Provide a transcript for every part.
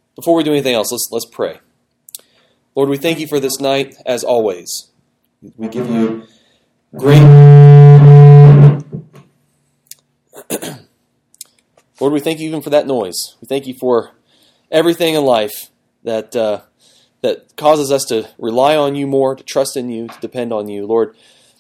before we do anything else, let's pray. Lord, we thank you for this night, as always. We give you great... Lord, we thank you even for that noise. We thank you for everything in life that causes us to rely on you more, to trust in you, to depend on you. Lord,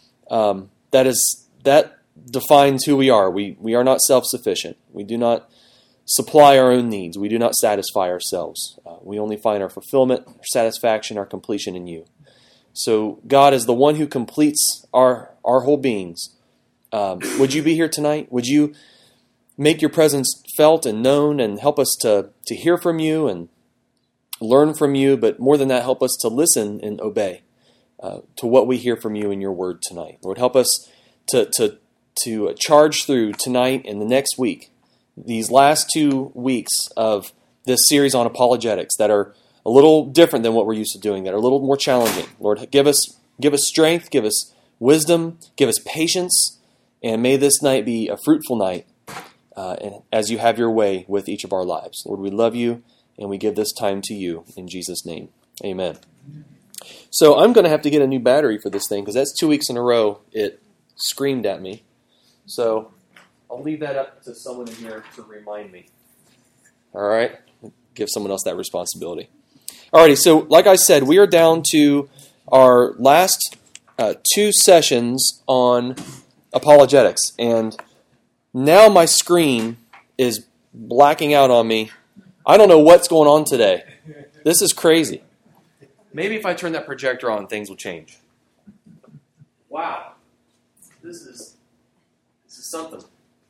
that defines who we are. We are not self-sufficient. We do not supply our own needs. We do not satisfy ourselves. We only find our fulfillment, our satisfaction, our completion in you. So God is the one who completes our whole beings. Would you be here tonight? Would you make your presence felt and known and help us to hear from you and learn from you, but more than that, help us to listen and obey to what we hear from you in your word tonight. Lord, help us to charge through tonight and the next week, these last 2 weeks of this series on apologetics that are a little different than what we're used to doing, that are a little more challenging. Lord, give us strength, give us wisdom, give us patience, and may this night be a fruitful night and as you have your way with each of our lives. Lord, we love you, and we give this time to you in Jesus' name. Amen. So I'm going to have to get a new battery for this thing because that's 2 weeks in a row it screamed at me. So I'll leave that up to someone in here to remind me. All right? Give someone else that responsibility. Alrighty, so like I said, we are down to our last 2 sessions on apologetics. And now my screen is blacking out on me. I don't know what's going on today. This is crazy. Maybe if I turn that projector on, things will change. Wow. This is something.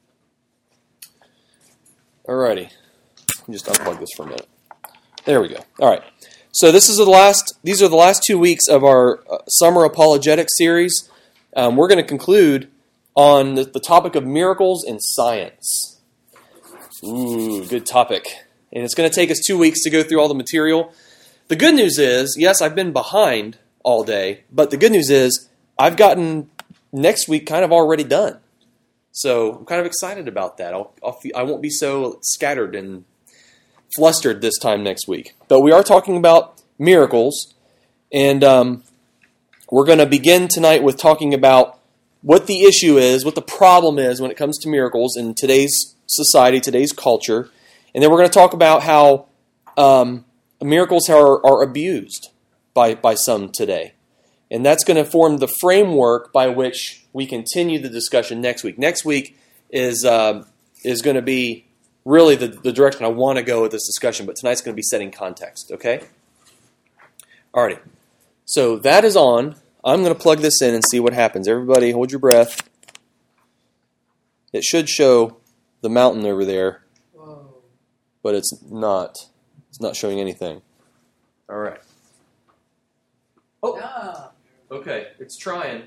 Alrighty. Let me just unplug this for a minute. There we go. All right. So these are the last 2 weeks of our summer apologetics series. We're going to conclude on the topic of miracles and science. Ooh, good topic. And it's going to take us 2 weeks to go through all the material. The good news is, yes, I've been behind all day, but the good news is I've gotten next week kind of already done. So I'm kind of excited about that. I won't be so scattered and flustered this time next week. But we are talking about miracles, and we're going to begin tonight with talking about what the issue is, what the problem is when it comes to miracles in today's society, today's culture. And then we're going to talk about how miracles are abused by some today. And that's going to form the framework by which we continue the discussion next week. Next week is going to be really the direction I want to go with this discussion, but tonight's going to be setting context, okay? Alrighty. So that is on. I'm going to plug this in and see what happens. Everybody, hold your breath. It should show the mountain over there, but it's not. It's not showing anything. All right. Oh, okay. It's trying.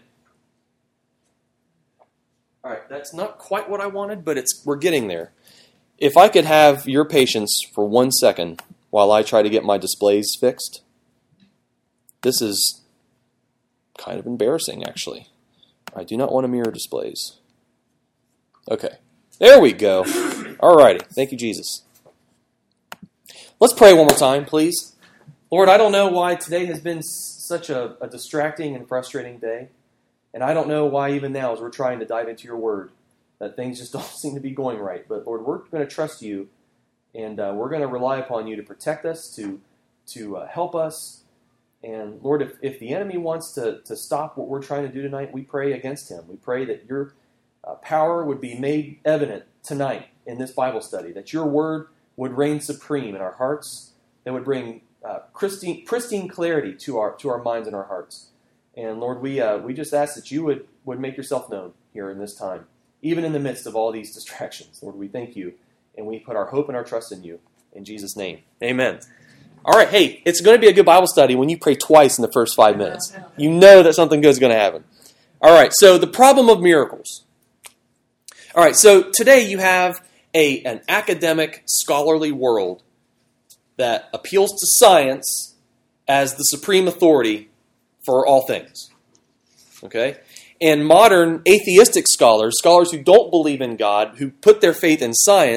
All right. That's not quite what I wanted, but we're getting there. If I could have your patience for 1 second while I try to get my displays fixed. This is kind of embarrassing, actually. I do not want to mirror displays. Okay. There we go. All righty. Thank you, Jesus. Let's pray one more time, please. Lord, I don't know why today has been such a distracting and frustrating day. And I don't know why even now, as we're trying to dive into your word, that things just don't seem to be going right. But Lord, we're going to trust you, and we're going to rely upon you to protect us, to help us. And Lord, if the enemy wants to stop what we're trying to do tonight, we pray against him. We pray that your power would be made evident tonight in this Bible study, that your word would reign supreme in our hearts, that would bring pristine clarity to our minds and our hearts. And Lord, we just ask that you would make yourself known here in this time, even in the midst of all these distractions. Lord, we thank you, and we put our hope and our trust in you. In Jesus' name, amen. All right, hey, it's going to be a good Bible study when you pray twice in the first 5 minutes. You know that something good is going to happen. All right, so the problem of miracles. All right, so today you have an academic, scholarly world that appeals to science as the supreme authority for all things. Okay? And modern atheistic scholars who don't believe in God, who put their faith in science,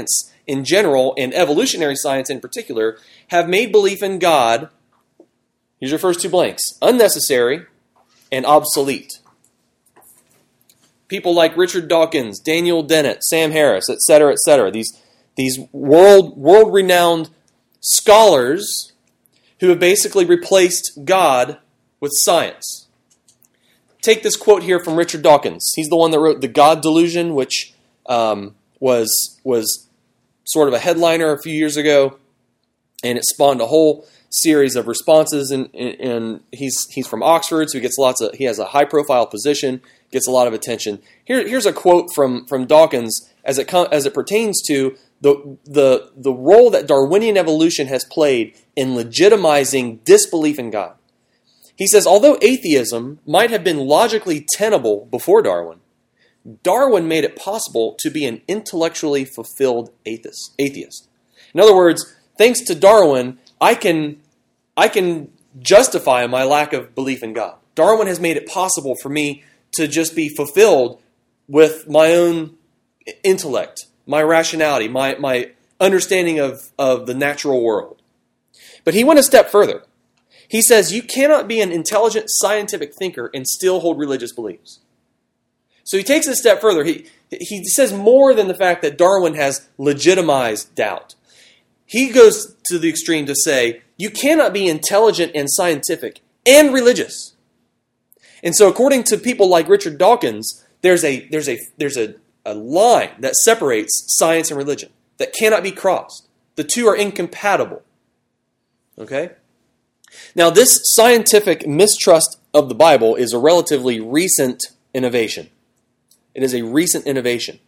in general and evolutionary science in particular have made belief in God, here's your first two blanks, unnecessary and obsolete. People like Richard Dawkins, Daniel Dennett, Sam Harris, etc., these world-renowned scholars who have basically replaced God with science. Take this quote here from Richard Dawkins. He's the one that wrote The God Delusion, which was sort of a headliner a few years ago, and it spawned a whole series of responses. And he's from Oxford, so he has a high-profile position, gets a lot of attention. Here's a quote from Dawkins as it pertains to the role that Darwinian evolution has played in legitimizing disbelief in God. He says, although atheism might have been logically tenable before Darwin, Darwin made it possible to be an intellectually fulfilled atheist. In other words, thanks to Darwin, I can justify my lack of belief in God. Darwin has made it possible for me to just be fulfilled with my own intellect, my rationality, my understanding of the natural world. But he went a step further. He says you cannot be an intelligent scientific thinker and still hold religious beliefs. So he takes it a step further. He says more than the fact that Darwin has legitimized doubt. He goes to the extreme to say you cannot be intelligent and scientific and religious. And so according to people like Richard Dawkins, there's a line that separates science and religion that cannot be crossed. The two are incompatible. Okay? Now, this scientific mistrust of the Bible is a relatively recent innovation. It is a recent innovation.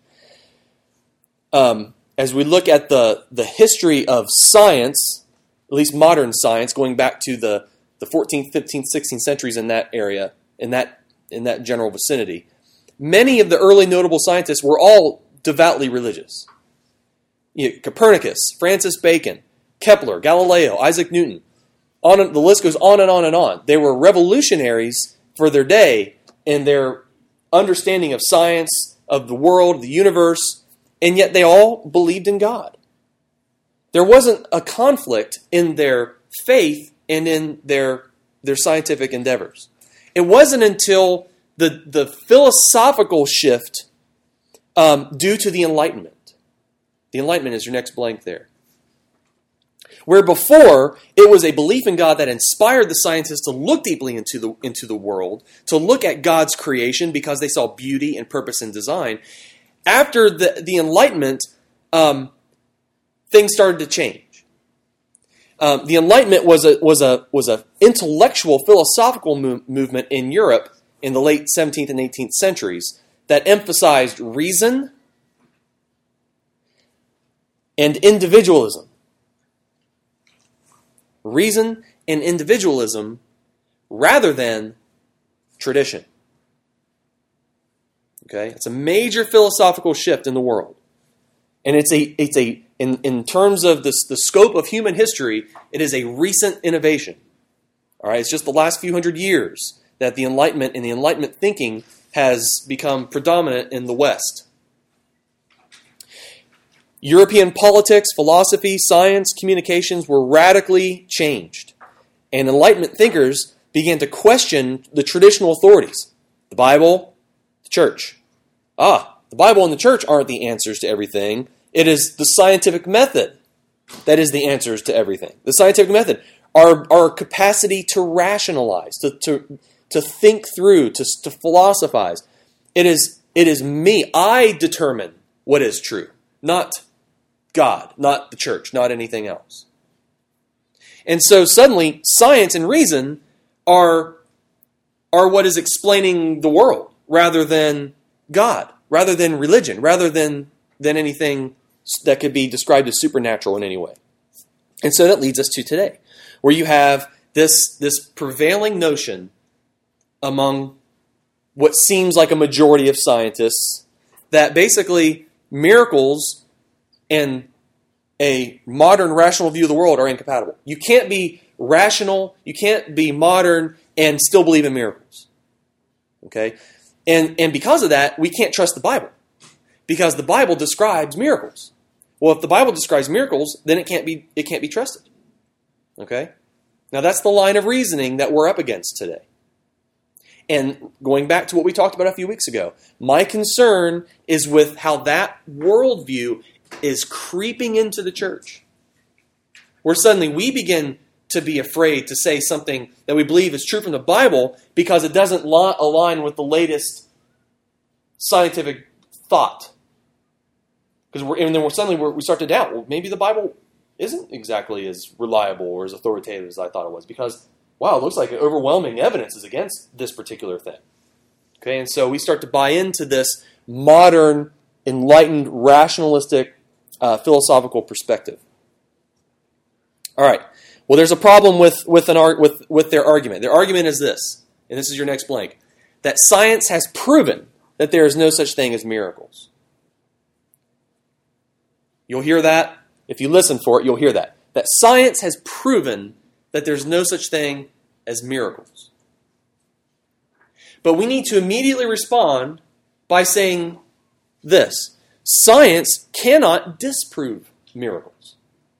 As we look at the history of science, at least modern science, going back to the 14th, 15th, 16th centuries in that area, in that general vicinity, many of the early notable scientists were all devoutly religious. Copernicus, Francis Bacon, Kepler, Galileo, Isaac Newton. The list goes on and on and on. They were revolutionaries for their day in their understanding of science, of the world, the universe, and yet they all believed in God. There wasn't a conflict in their faith and in their scientific endeavors. It wasn't until the philosophical shift due to the Enlightenment. The Enlightenment is your next blank there. Where before, it was a belief in God that inspired the scientists to look deeply into the world, to look at God's creation because they saw beauty and purpose and design. After the Enlightenment, things started to change. The Enlightenment was a intellectual, philosophical movement in Europe in the late 17th and 18th centuries that emphasized reason and individualism. Reason and individualism rather than tradition. Okay? It's a major philosophical shift in the world. And in terms of the scope of human history, it is a recent innovation. All right? It's just the last few hundred years that the Enlightenment and the Enlightenment thinking has become predominant in the West. European politics, philosophy, science, communications were radically changed. And Enlightenment thinkers began to question the traditional authorities. The Bible, the church. The Bible and the church aren't the answers to everything. It is the scientific method that is the answers to everything. The scientific method, our capacity to rationalize, to think through, to philosophize. It is me. I determine what is true, not God, not the church, not anything else. And so suddenly, science and reason are what is explaining the world, rather than God, rather than religion, rather than anything that could be described as supernatural in any way. And so that leads us to today, where you have this prevailing notion among what seems like a majority of scientists that basically miracles and a modern rational view of the world are incompatible. You can't be rational, you can't be modern, and still believe in miracles. Okay? And because of that, we can't trust the Bible. Because the Bible describes miracles. Well, if the Bible describes miracles, then it can't be trusted. Okay? Now that's the line of reasoning that we're up against today. And going back to what we talked about a few weeks ago, my concern is with how that worldview is creeping into the church. Where suddenly we begin to be afraid to say something that we believe is true from the Bible because it doesn't align with the latest scientific thought. And then we start to doubt, well, maybe the Bible isn't exactly as reliable or as authoritative as I thought it was, because, wow, it looks like overwhelming evidence is against this particular thing. Okay, and so we start to buy into this modern, enlightened, rationalistic, philosophical perspective. All right. Well, there's a problem with their argument. Their argument is this, and this is your next blank, that science has proven that there is no such thing as miracles. You'll hear that. If you listen for it, you'll hear that. That science has proven that there's no such thing as miracles. But we need to immediately respond by saying this: science cannot disprove miracles.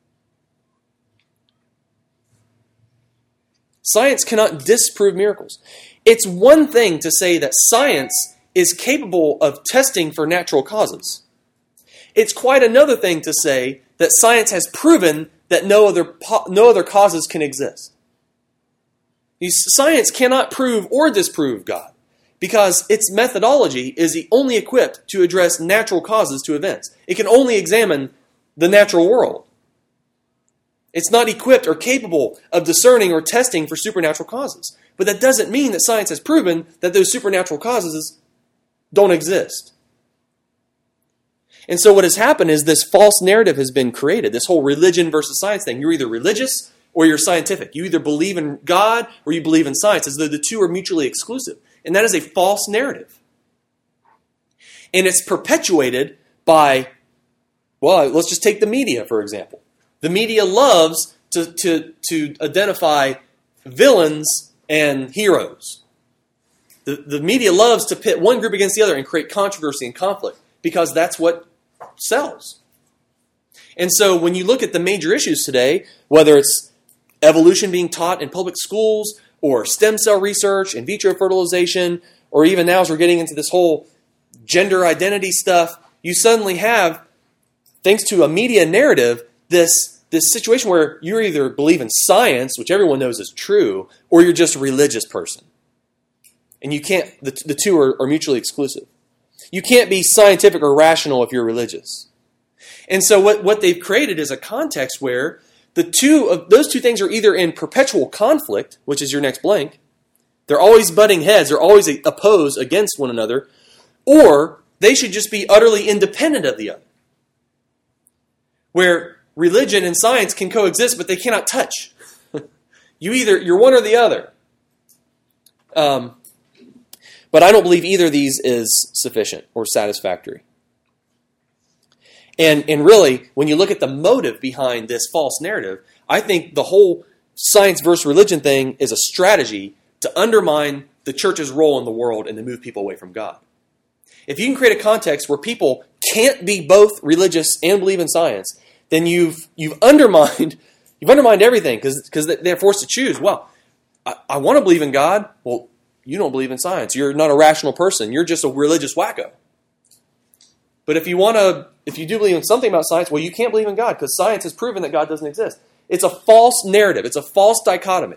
Science cannot disprove miracles. It's one thing to say that science is capable of testing for natural causes. It's quite another thing to say that science has proven that no other causes can exist. Science cannot prove or disprove God because its methodology is only equipped to address natural causes to events. It can only examine the natural world. It's not equipped or capable of discerning or testing for supernatural causes. But that doesn't mean that science has proven that those supernatural causes don't exist. And so what has happened is this false narrative has been created, this whole religion versus science thing. You're either religious or you're scientific. You either believe in God or you believe in science, as though the two are mutually exclusive. And that is a false narrative. And it's perpetuated by, well, let's just take the media, for example. The media loves to identify villains and heroes. The media loves to pit one group against the other and create controversy and conflict because that's what sells. And so when you look at the major issues today, whether it's evolution being taught in public schools or stem cell research, in vitro fertilization, or even now as we're getting into this whole gender identity stuff, you suddenly have, thanks to a media narrative, this situation where you either believe in science, which everyone knows is true, or you're just a religious person. And you can't, the two are mutually exclusive. You can't be scientific or rational if you're religious. And so what they've created is a context where those two things are either in perpetual conflict, which is your next blank. They're always butting heads. They're always opposed against one another. Or they should just be utterly independent of the other. Where religion and science can coexist, but they cannot touch. You're one or the other. But I don't believe either of these is sufficient or satisfactory. And really, when you look at the motive behind this false narrative, I think the whole science versus religion thing is a strategy to undermine the church's role in the world and to move people away from God. If you can create a context where people can't be both religious and believe in science, then you've undermined everything because they're forced to choose. Well, I want to believe in God. Well, you don't believe in science. You're not a rational person. You're just a religious wacko. But if you do believe in something about science, well, you can't believe in God because science has proven that God doesn't exist. It's a false narrative. It's a false dichotomy.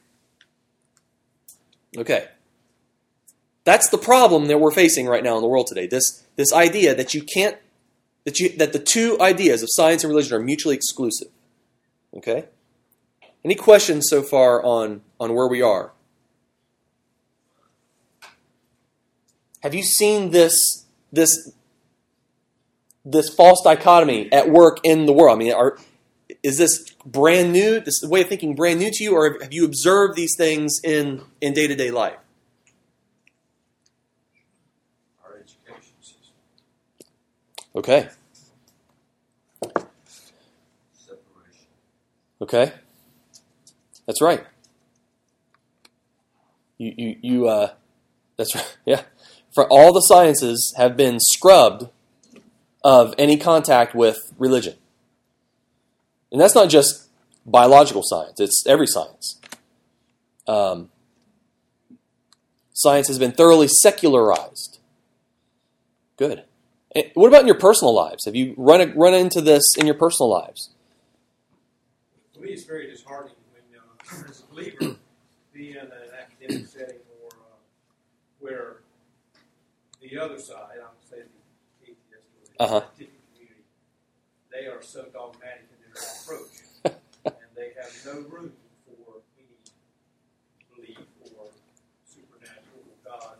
Okay. That's the problem that we're facing right now in the world today. This idea that that the two ideas of science and religion are mutually exclusive. Okay? Any questions so far on where we are? Have you seen this false dichotomy at work in the world? I mean, is this brand new? This way of thinking brand new to you, or have you observed these things in day-to-day life? Our education system. Okay. Separation. Okay. That's right. That's right. Yeah. For all the sciences have been scrubbed of any contact with religion. And that's not just biological science, it's every science. Science has been thoroughly secularized. Good. And what about in your personal lives? Have you run into this in your personal lives? For me, it's very disheartening when, as a believer, be in an academic setting or where the other side, I would say the atheist or the scientific community, they are so dogmatic in their approach, and they have no room for any belief or supernatural God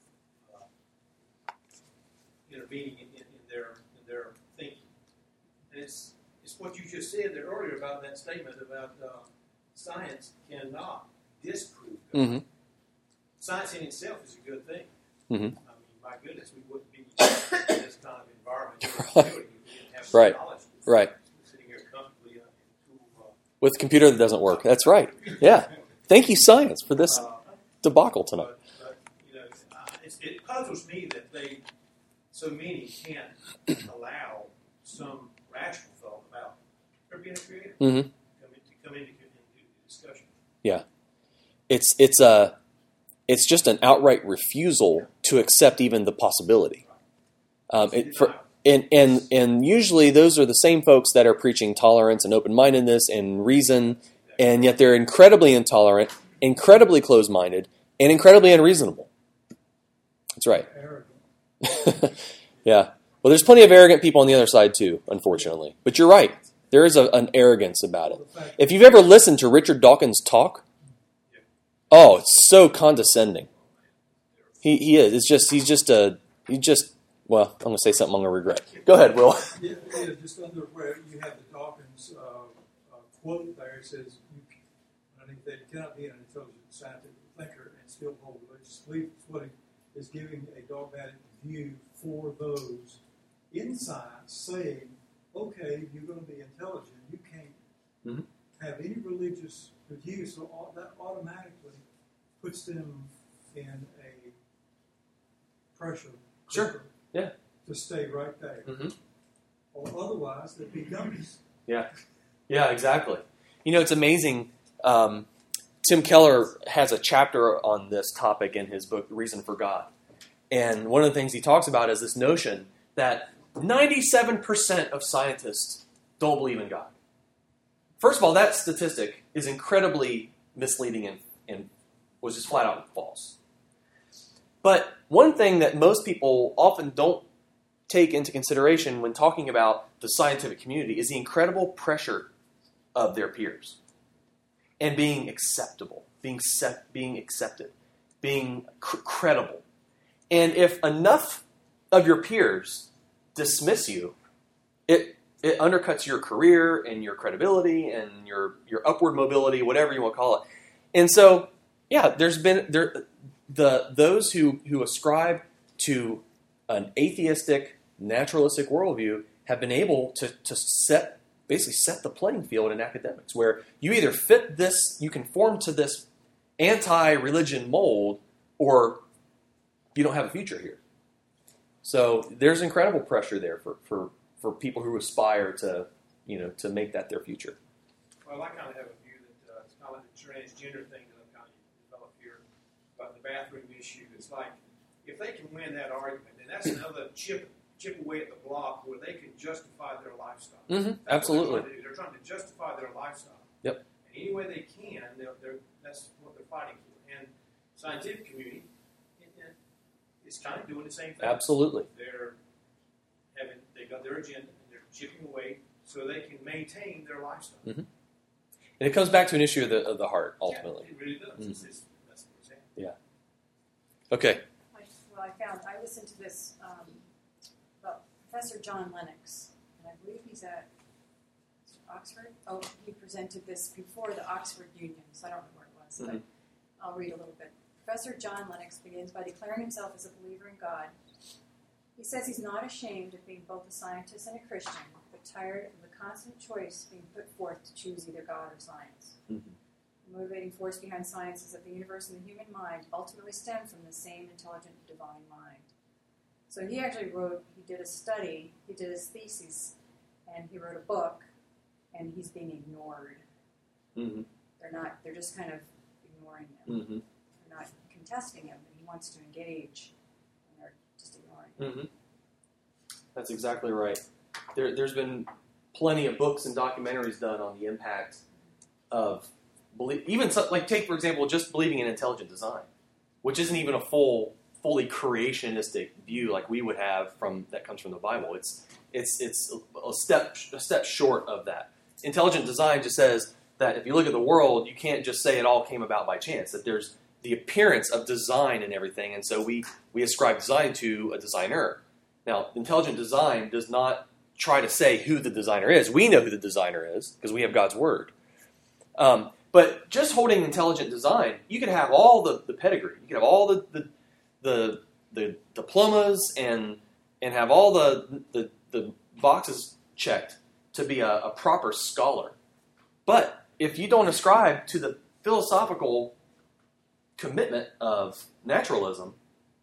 intervening in their thinking. And it's what you just said there earlier about that statement about science cannot disprove God. Mm-hmm. Science in itself is a good thing. Mm-hmm. I mean, my goodness, we wouldn't be in this kind of environment if we didn't have Right. knowledge. Right. Sitting here comfortably With a computer that doesn't work. That's right. Yeah. Thank you, science, for this debacle tonight. But it puzzles me that so many can't allow some rational thought about there being a creator Mm-hmm. come into discussion. Yeah. It's just an outright refusal to accept even the possibility. And usually those are the same folks that are preaching tolerance and open-mindedness and reason, and yet they're incredibly intolerant, incredibly closed-minded, and incredibly unreasonable. That's right. Yeah. Well, there's plenty of arrogant people on the other side too, unfortunately. But you're right. There is an arrogance about it. If you've ever listened to Richard Dawkins talk, oh, it's so condescending. He is. Well, I'm going to say something I'm going to regret. Go ahead, Will. Yeah, just under where you have the Dawkins quote there, it says, I think that you cannot be an intelligent scientific thinker and still hold religious belief. It's what he is giving a dogmatic view for those in science saying, okay, you're going to be intelligent. You can't have any religious view, so that automatically puts them in a pressure. Sure. Yeah. To stay right there. Mm-hmm. Or otherwise, they'd be gummies. Yeah. Yeah, exactly. You know, it's amazing. Tim Keller has a chapter on this topic in his book, The Reason for God. And one of the things he talks about is this notion that 97% of scientists don't believe in God. First of all, that statistic is incredibly misleading and was just flat out false. But one thing that most people often don't take into consideration when talking about the scientific community is the incredible pressure of their peers and being acceptable, being accepted, being credible. And if enough of your peers dismiss you, it undercuts your career and your credibility and your upward mobility, whatever you want to call it. And so, yeah, there's been those who ascribe to an atheistic, naturalistic worldview have been able to set the playing field in academics, where you either fit this, you conform to this anti-religion mold, or you don't have a future here. So there's incredible pressure there for people who aspire to make that their future. Well, I kind of have a view that it's kind of like the transgender thing that I've kind of developed here about the bathroom issue. It's like, if they can win that argument, then that's another chip away at the block where they can justify their lifestyle. Mm-hmm. Absolutely. They're trying to justify their lifestyle. Yep. And any way they can, that's what they're fighting for. And scientific community is kind of doing the same thing. Absolutely. They've got their agenda, and they're chipping away so they can maintain their lifestyle. Mm-hmm. And it comes back to an issue of the heart, ultimately. Yeah, it really does. Mm-hmm. That's what I'm saying. Yeah. Okay. I listened to this about Professor John Lennox, and I believe he's at Oxford. Oh, he presented this before the Oxford Union, so I don't know where it was, but I'll read a little bit. Professor John Lennox begins by declaring himself as a believer in God. He says he's not ashamed of being both a scientist and a Christian, but tired of the constant choice being put forth to choose either God or science. Mm-hmm. The motivating force behind science is that the universe and the human mind ultimately stem from the same intelligent divine mind. So he actually he did a study, he did his thesis, and he wrote a book, and he's being ignored. Mm-hmm. They're just kind of ignoring him. Mm-hmm. They're not contesting him, and he wants to engage, and they're just ignoring him. Mm-hmm. That's exactly right. There's been plenty of books and documentaries done on the impact of take for example just believing in intelligent design, which isn't even a fully creationistic view like we would have that comes from the Bible. It's a step short of that. Intelligent design just says that if you look at the world, you can't just say it all came about by chance. That there's the appearance of design in everything, and so we ascribe design to a designer. Now, intelligent design does not try to say who the designer is. We know who the designer is because we have God's word. But just holding intelligent design, you could have all the pedigree. You could have all the diplomas and have all the boxes checked to be a proper scholar. But if you don't ascribe to the philosophical commitment of naturalism,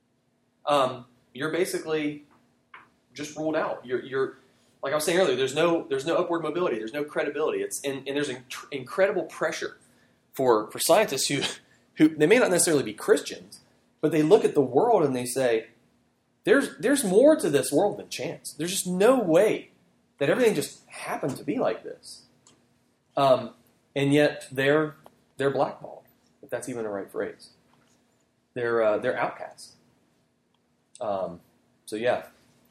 you're basically just ruled out. You're like I was saying earlier. There's no upward mobility. There's no credibility. And there's incredible pressure for scientists who they may not necessarily be Christians, but they look at the world and they say, there's more to this world than chance. There's just no way that everything just happened to be like this. And yet they're blackballed, if that's even the right phrase. They're outcasts. So yeah.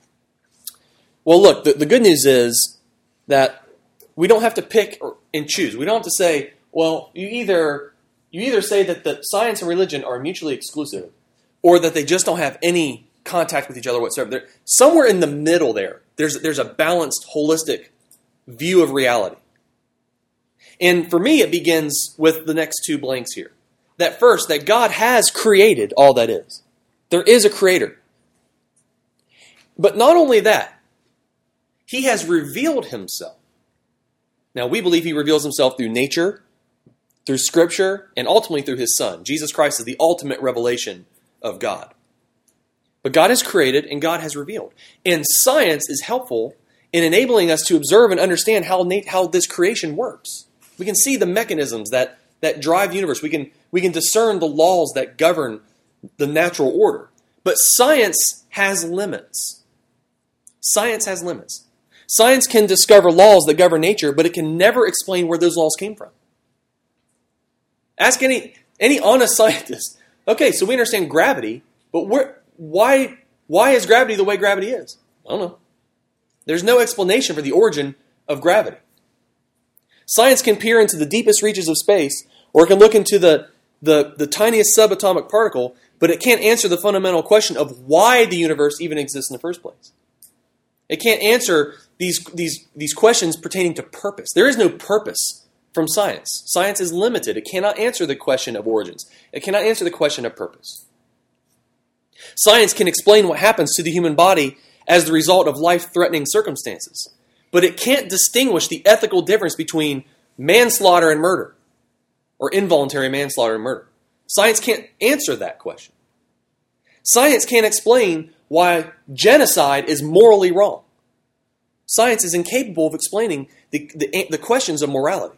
Well, look, the good news is that we don't have to pick and choose. We don't have to say, well, you either say that the science and religion are mutually exclusive, or that they just don't have any contact with each other whatsoever. They're somewhere in the middle there. There's a balanced, holistic view of reality. And for me, it begins with the next two blanks here. That first, that God has created all that is. There is a creator. But not only that, he has revealed himself. Now, we believe he reveals himself through nature, through Scripture, and ultimately through his Son. Jesus Christ is the ultimate revelation of God. But God has created and God has revealed. And science is helpful in enabling us to observe and understand how this creation works. We can see the mechanisms that drive the universe. We can discern the laws that govern the natural order. But science has limits. Science has limits. Science can discover laws that govern nature, but it can never explain where those laws came from. Ask any honest scientist. Okay, so we understand gravity, but why is gravity the way gravity is? I don't know. There's no explanation for the origin of gravity. Science can peer into the deepest reaches of space, or it can look into the tiniest subatomic particle, but it can't answer the fundamental question of why the universe even exists in the first place. It can't answer these questions pertaining to purpose. There is no purpose from science. Science is limited. It cannot answer the question of origins. It cannot answer the question of purpose. Science can explain what happens to the human body as the result of life-threatening circumstances, but it can't distinguish the ethical difference between manslaughter and murder, or involuntary manslaughter and murder. Science can't answer that question. Science can't explain why genocide is morally wrong. Science is incapable of explaining the questions of morality.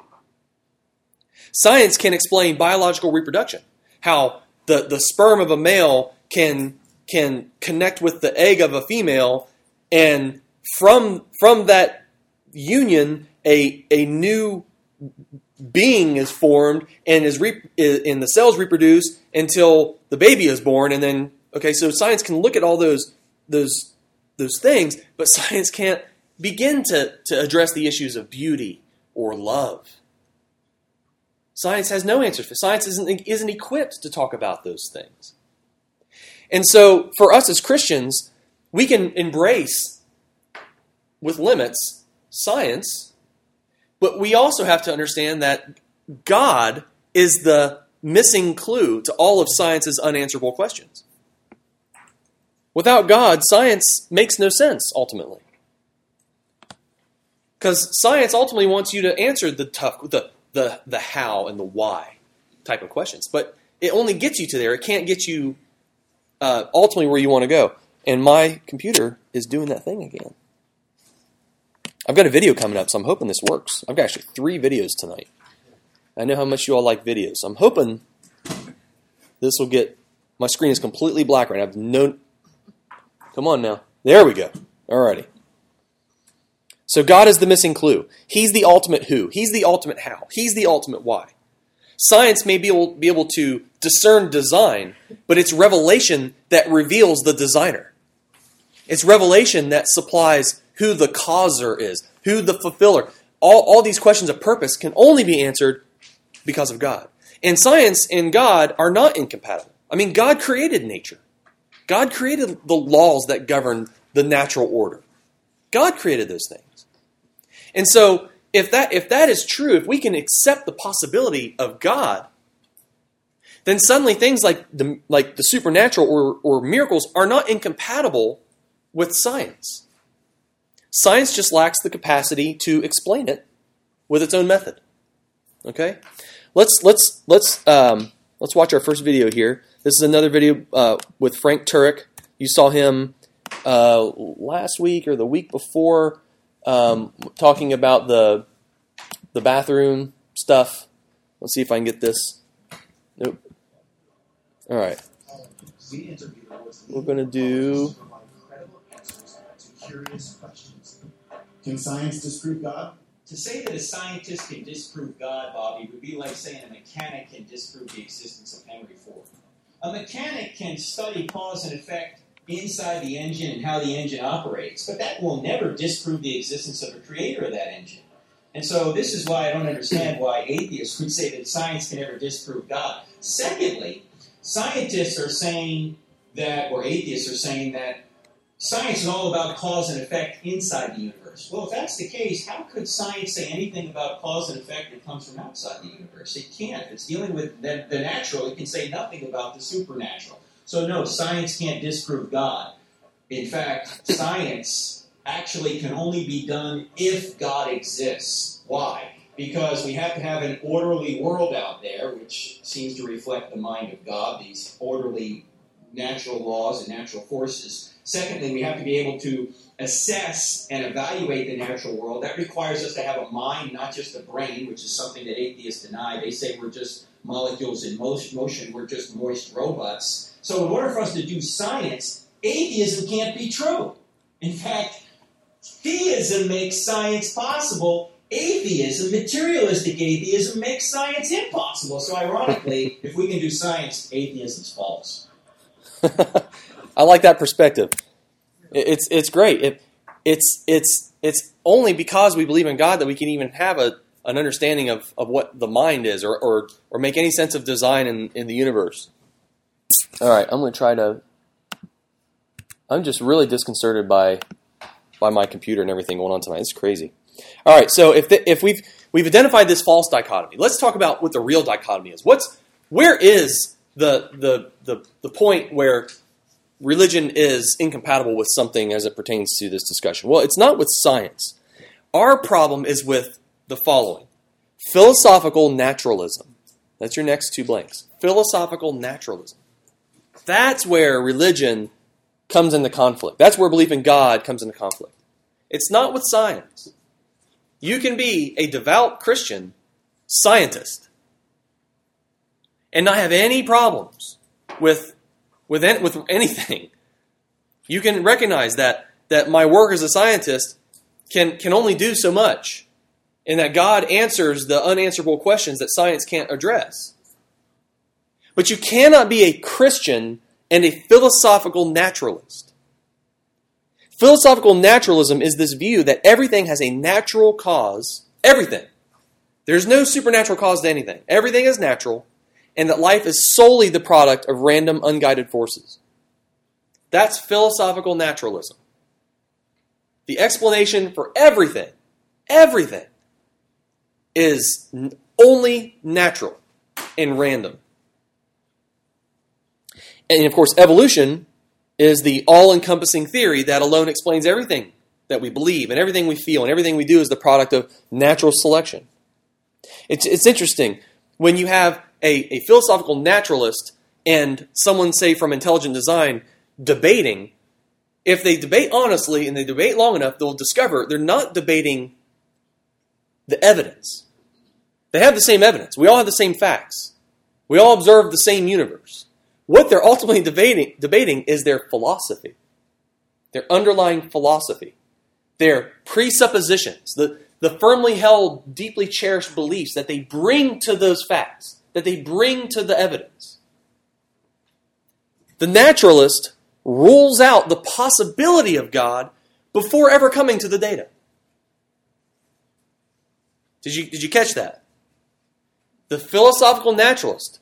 Science can explain biological reproduction, how the sperm of a male can connect with the egg of a female, and from that union, a new being is formed, and and the cells reproduce until the baby is born, and then so science can look at all those things, but science can't begin to address the issues of beauty or love. Science has no answers. Science isn't equipped to talk about those things. And so, for us as Christians, we can embrace, with limits, science, but we also have to understand that God is the missing clue to all of science's unanswerable questions. Without God, science makes no sense, ultimately. Because science ultimately wants you to answer the how and the why type of questions. But it only gets you to there. It can't get you ultimately where you want to go. And my computer is doing that thing again. I've got a video coming up, so I'm hoping this works. I've got actually 3 videos tonight. I know how much you all like videos. So I'm hoping this will get... My screen is completely black right now. I have no... Come on now. There we go. Alrighty. So God is the missing clue. He's the ultimate who. He's the ultimate how. He's the ultimate why. Science may be able to discern design, but it's revelation that reveals the designer. It's revelation that supplies who the causer is, who the fulfiller. All these questions of purpose can only be answered because of God. And science and God are not incompatible. I mean, God created nature. God created the laws that govern the natural order. God created those things. And so, if that is true, if we can accept the possibility of God, then suddenly things like the supernatural or miracles are not incompatible with science. Science just lacks the capacity to explain it with its own method. Okay, let's watch our first video here. This is another video with Frank Turek. You saw him last week or the week before, talking about the bathroom stuff. Let's see if I can get this. Nope. All right. We're going to do... Curious questions. Can science disprove God? To say that a scientist can disprove God, Bobby, would be like saying a mechanic can disprove the existence of Henry Ford. A mechanic can study cause and effect inside the engine and how the engine operates, but that will never disprove the existence of a creator of that engine. And so this is why I don't understand why atheists would say that science can never disprove God. Secondly, scientists are saying that, or atheists are saying that, science is all about cause and effect inside the universe. Well, if that's the case, how could science say anything about cause and effect that comes from outside the universe? It can't. If it's dealing with the natural, it can say nothing about the supernatural. So no, science can't disprove God. In fact, science actually can only be done if God exists. Why? Because we have to have an orderly world out there, which seems to reflect the mind of God, these orderly natural laws and natural forces. Secondly, we have to be able to assess and evaluate the natural world. That requires us to have a mind, not just a brain, which is something that atheists deny. They say we're just molecules in motion, we're just moist robots. So in order for us to do science, atheism can't be true. In fact, theism makes science possible. Atheism, materialistic atheism, makes science impossible. So ironically, if we can do science, atheism's false. I like that perspective. It's great. It's only because we believe in God that we can even have an understanding of what the mind is, or make any sense of design in the universe. All right, I'm going to try to... I'm just really disconcerted by my computer and everything going on tonight. It's crazy. All right, so if we've identified this false dichotomy, let's talk about what the real dichotomy is. Where is the point where religion is incompatible with something as it pertains to this discussion? Well, it's not with science. Our problem is with the following. Philosophical naturalism. That's your next 2 blanks. Philosophical naturalism. That's where religion comes into conflict. That's where belief in God comes into conflict. It's not with science. You can be a devout Christian scientist and not have any problems with anything. You can recognize that my work as a scientist can only do so much, and that God answers the unanswerable questions that science can't address. But you cannot be a Christian and a philosophical naturalist. Philosophical naturalism is this view that everything has a natural cause. Everything. There's no supernatural cause to anything. Everything is natural, and that life is solely the product of random, unguided forces. That's philosophical naturalism. The explanation for everything is only natural and random. And of course, evolution is the all-encompassing theory that alone explains everything that we believe and everything we feel and everything we do is the product of natural selection. It's interesting when you have a philosophical naturalist and someone, say, from intelligent design debating, if they debate honestly and they debate long enough, they'll discover they're not debating the evidence. They have the same evidence. We all have the same facts. We all observe the same universe. What they're ultimately debating is their philosophy, their underlying philosophy, their presuppositions, the firmly held, deeply cherished beliefs that they bring to those facts, that they bring to the evidence. The naturalist rules out the possibility of God before ever coming to the data. Did you catch that? The philosophical naturalist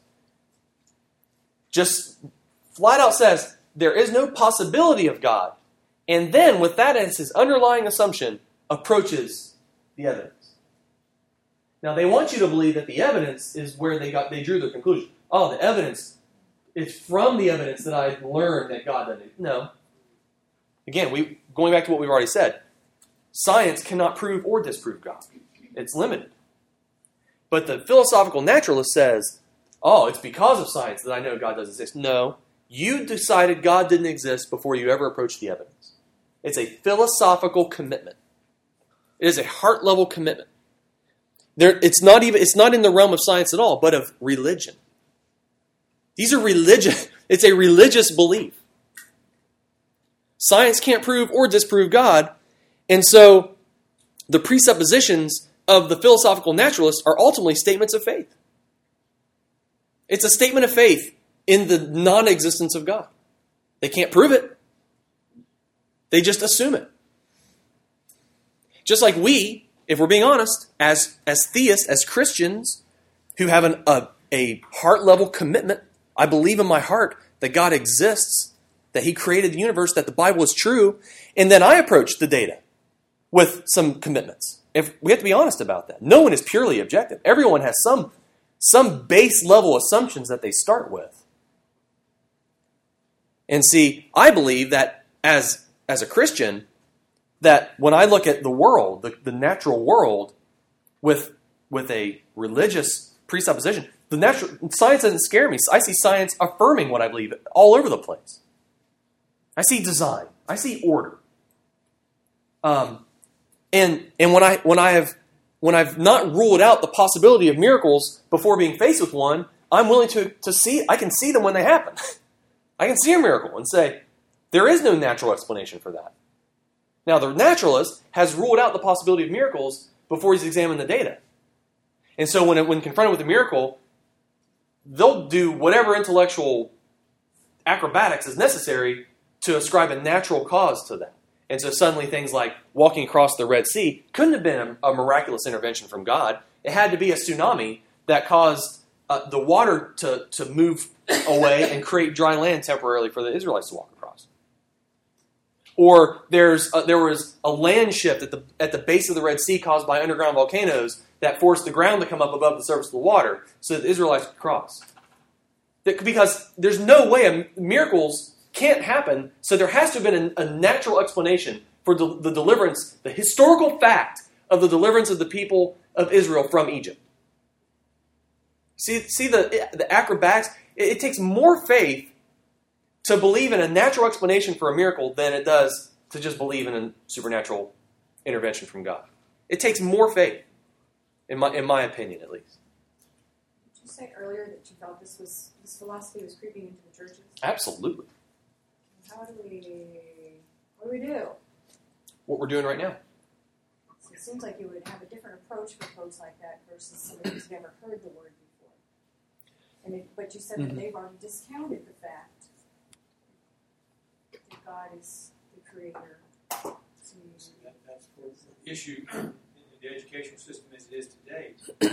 just flat out says there is no possibility of God, and then with that as his underlying assumption, approaches the evidence. Now they want you to believe that the evidence is where they drew their conclusion. Oh, the evidence, it's from the evidence that I've learned that God doesn't. No. Again, going back to what we've already said, science cannot prove or disprove God. It's limited. But the philosophical naturalist says, oh, it's because of science that I know God doesn't exist. No, you decided God didn't exist before you ever approached the evidence. It's a philosophical commitment. It is a heart-level commitment. It's not in the realm of science at all, but of religion. These are religious. It's a religious belief. Science can't prove or disprove God, and so the presuppositions of the philosophical naturalist are ultimately statements of faith. It's a statement of faith in the non-existence of God. They can't prove it. They just assume it. Just like we, if we're being honest, as theists, as Christians, who have a heart-level commitment, I believe in my heart that God exists, that He created the universe, that the Bible is true, and then I approach the data with some commitments. If we have to be honest about that. No one is purely objective. Everyone has some base level assumptions that they start with. And see, I believe that as a Christian, that when I look at the world, the natural world, with a religious presupposition, science doesn't scare me. I see science affirming what I believe all over the place. I see design. I see order. And when I've not ruled out the possibility of miracles before being faced with one, I'm willing to see. I can see them when they happen. I can see a miracle and say there is no natural explanation for that. Now the naturalist has ruled out the possibility of miracles before he's examined the data, and so when confronted with a miracle, they'll do whatever intellectual acrobatics is necessary to ascribe a natural cause to that. And so suddenly things like walking across the Red Sea couldn't have been a miraculous intervention from God. It had to be a tsunami that caused the water to move away and create dry land temporarily for the Israelites to walk across. Or there was a land shift at the base of the Red Sea caused by underground volcanoes that forced the ground to come up above the surface of the water so that the Israelites could cross. Because there's no way miracles can't happen, so there has to have been a natural explanation for the deliverance, the historical fact of the deliverance of the people of Israel from Egypt. See the acrobatics? It takes more faith to believe in a natural explanation for a miracle than it does to just believe in a supernatural intervention from God. It takes more faith, in my opinion, at least. Did you say earlier that you felt this philosophy was creeping into the churches? Absolutely. What do we do? What we're doing right now. So it seems like you would have a different approach for folks like that versus somebody who's never heard the word before. But you said that they've already discounted the fact that God is the creator. That's the issue in the educational system as it is today.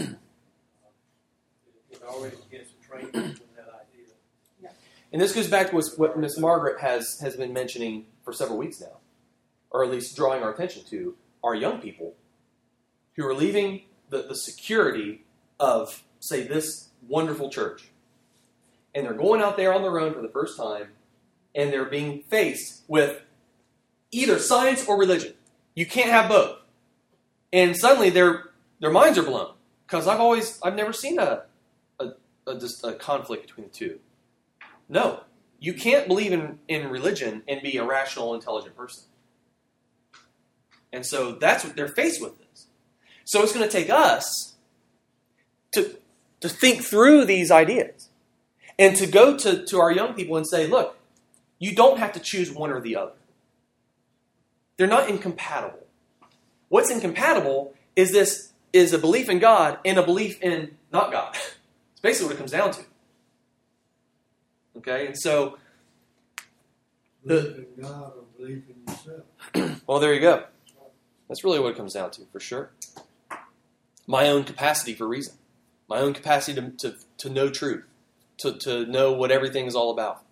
It already begins to train people in that idea. Yeah. And this goes back to what Miss Margaret has been mentioning for several weeks now, or at least drawing our attention to, our young people who are leaving the security of, say, this wonderful church. And they're going out there on their own for the first time, and they're being faced with either science or religion. You can't have both. And suddenly their minds are blown, because I've never seen a conflict between the two. No, you can't believe in religion and be a rational, intelligent person. And so that's what they're faced with this. So it's going to take us to think through these ideas and to go to our young people and say, look, you don't have to choose one or the other. They're not incompatible. What's incompatible is a belief in God and a belief in not God. It's basically what it comes down to. Okay, and so believe in God or believe in yourself. well, there you go. That's really what it comes down to, for sure. My own capacity for reason. My own capacity to know truth. To know what everything is all about.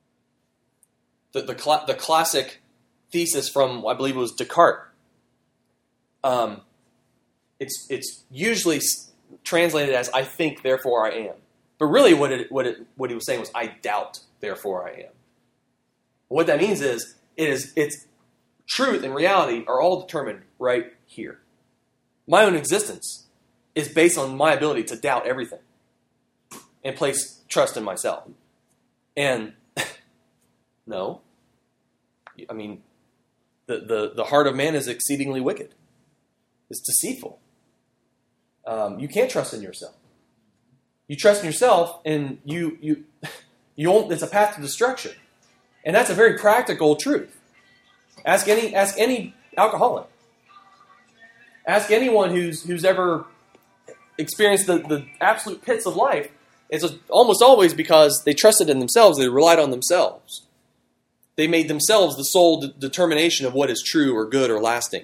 The classic thesis from, I believe it was Descartes. It's usually translated as "I think, therefore I am," but really what he was saying was "I doubt, therefore I am." What that means is it's truth and reality are all determined right here. My own existence is based on my ability to doubt everything and place trust in myself. And no, I mean, the heart of man is exceedingly wicked. It's deceitful. You can't trust in yourself. You trust in yourself, and you it's a path to destruction, and that's a very practical truth. Ask any alcoholic. Ask anyone who's ever experienced the absolute pits of life. It's almost always because they trusted in themselves. They relied on themselves. They made themselves the sole determination of what is true or good or lasting.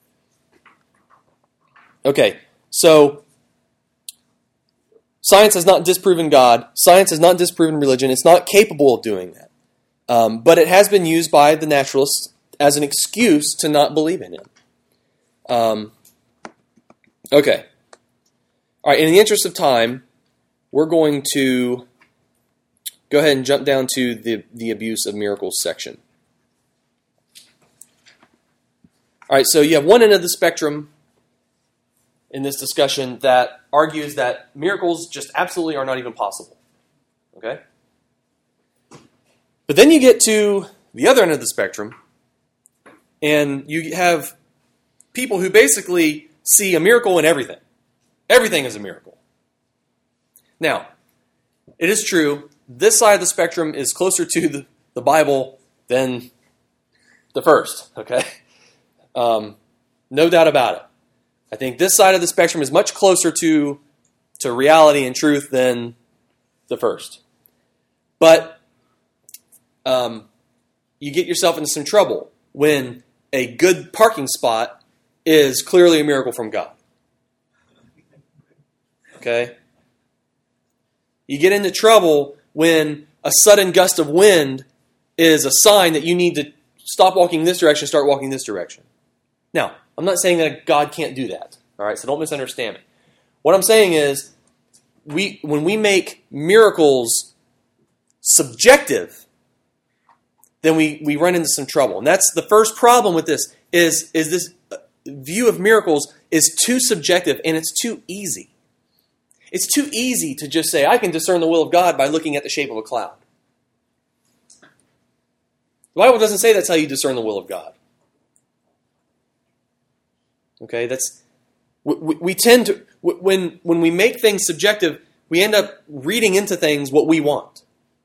Okay, so science has not disproven God. Science has not disproven religion. It's not capable of doing that. But it has been used by the naturalists as an excuse to not believe in Him. Okay. All right, in the interest of time, we're going to go ahead and jump down to the abuse of miracles section. All right, so you have one end of the spectrum in this discussion that argues that miracles just absolutely are not even possible. Okay? But then you get to the other end of the spectrum, and you have people who basically see a miracle in everything. Everything is a miracle. Now, it is true, this side of the spectrum is closer to the Bible than the first, okay? No doubt about it. I think this side of the spectrum is much closer to reality and truth than the first. But you get yourself into some trouble when a good parking spot is clearly a miracle from God. Okay? You get into trouble when a sudden gust of wind is a sign that you need to stop walking this direction, start walking this direction. Now, I'm not saying that God can't do that. All right, so don't misunderstand me. What I'm saying is, when we make miracles subjective, then we run into some trouble. And that's the first problem with this, is this view of miracles is too subjective and it's too easy. It's too easy to just say, I can discern the will of God by looking at the shape of a cloud. The Bible doesn't say that's how you discern the will of God. Okay, we tend to, when we make things subjective, we end up reading into things what we want.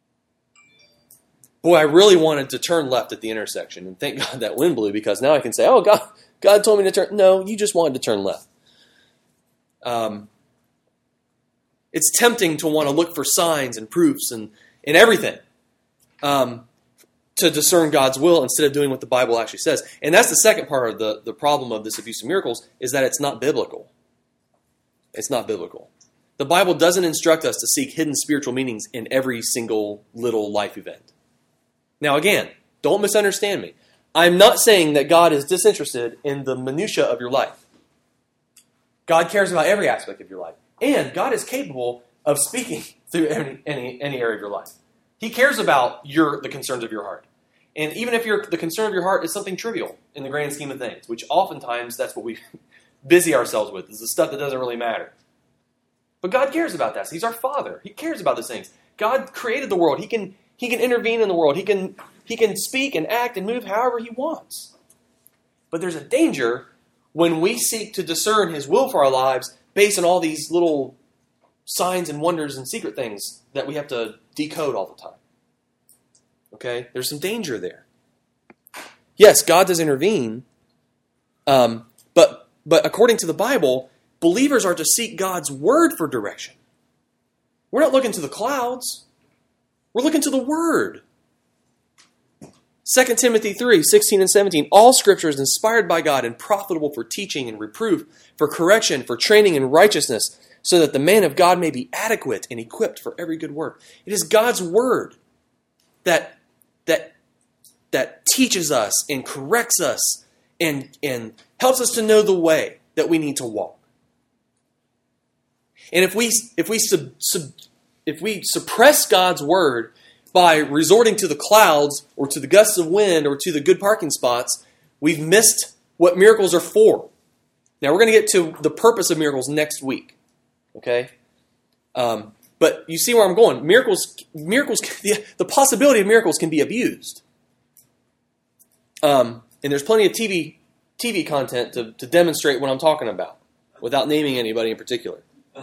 Boy, I really wanted to turn left at the intersection, and thank God that wind blew, because now I can say, oh, God told me to turn. No, you just wanted to turn left. It's tempting to want to look for signs and proofs and everything to discern God's will instead of doing what the Bible actually says. And that's the second part of the problem of this abuse of miracles, is that it's not biblical. It's not biblical. The Bible doesn't instruct us to seek hidden spiritual meanings in every single little life event. Now again, don't misunderstand me. I'm not saying that God is disinterested in the minutia of your life. God cares about every aspect of your life. And God is capable of speaking through any area of your life. He cares about the concerns of your heart. And even if the concern of your heart is something trivial in the grand scheme of things, which oftentimes that's what we busy ourselves with, is the stuff that doesn't really matter. But God cares about that. He's our Father. He cares about those things. God created the world. He He can intervene in the world. He can speak and act and move however he wants. But there's a danger when we seek to discern his will for our lives based on all these little signs and wonders and secret things that we have to decode all the time. Okay? There's some danger there. Yes, God does intervene, but according to the Bible, believers are to seek God's word for direction. We're not looking to the clouds. We're looking to the Word. 2 Timothy 3, 16 and 17. All Scripture is inspired by God and profitable for teaching and reproof, for correction, for training in righteousness, so that the man of God may be adequate and equipped for every good work. It is God's Word that teaches us and corrects us and helps us to know the way that we need to walk. And if we suppress God's word by resorting to the clouds or to the gusts of wind or to the good parking spots, we've missed what miracles are for. Now, we're going to get to the purpose of miracles next week. Okay? But you see where I'm going. Miracles, the possibility of miracles can be abused. And there's plenty of TV content to demonstrate what I'm talking about without naming anybody in particular.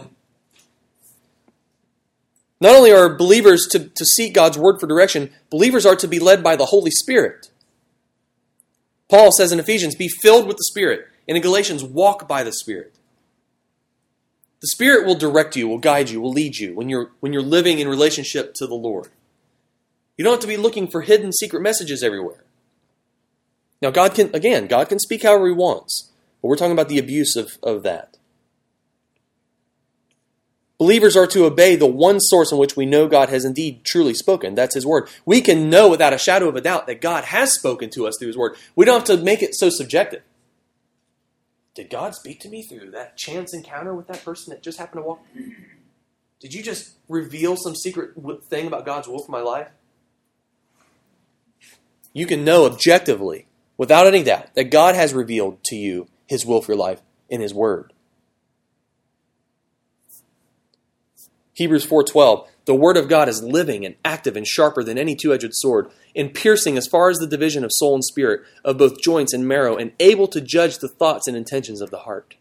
Not only are believers to seek God's word for direction, believers are to be led by the Holy Spirit. Paul says in Ephesians, be filled with the Spirit. And in Galatians, walk by the Spirit. The Spirit will direct you, will guide you, will lead you when you're living in relationship to the Lord. You don't have to be looking for hidden secret messages everywhere. Now, God can speak however he wants, but we're talking about the abuse of that. Believers are to obey the one source in which we know God has indeed truly spoken. That's his word. We can know without a shadow of a doubt that God has spoken to us through his word. We don't have to make it so subjective. Did God speak to me through that chance encounter with that person that just happened to walk? Did you just reveal some secret thing about God's will for my life? You can know objectively, without any doubt, that God has revealed to you his will for your life in his word. Hebrews 4:12, the word of God is living and active and sharper than any two-edged sword, and piercing as far as the division of soul and spirit, of both joints and marrow, and able to judge the thoughts and intentions of the heart.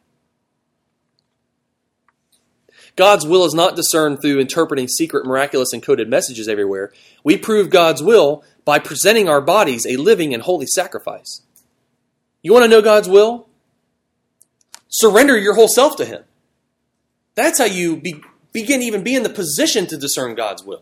God's will is not discerned through interpreting secret, miraculous, and coded messages everywhere. We prove God's will by presenting our bodies a living and holy sacrifice. You want to know God's will? Surrender your whole self to him. That's how you begin even be in the position to discern God's will.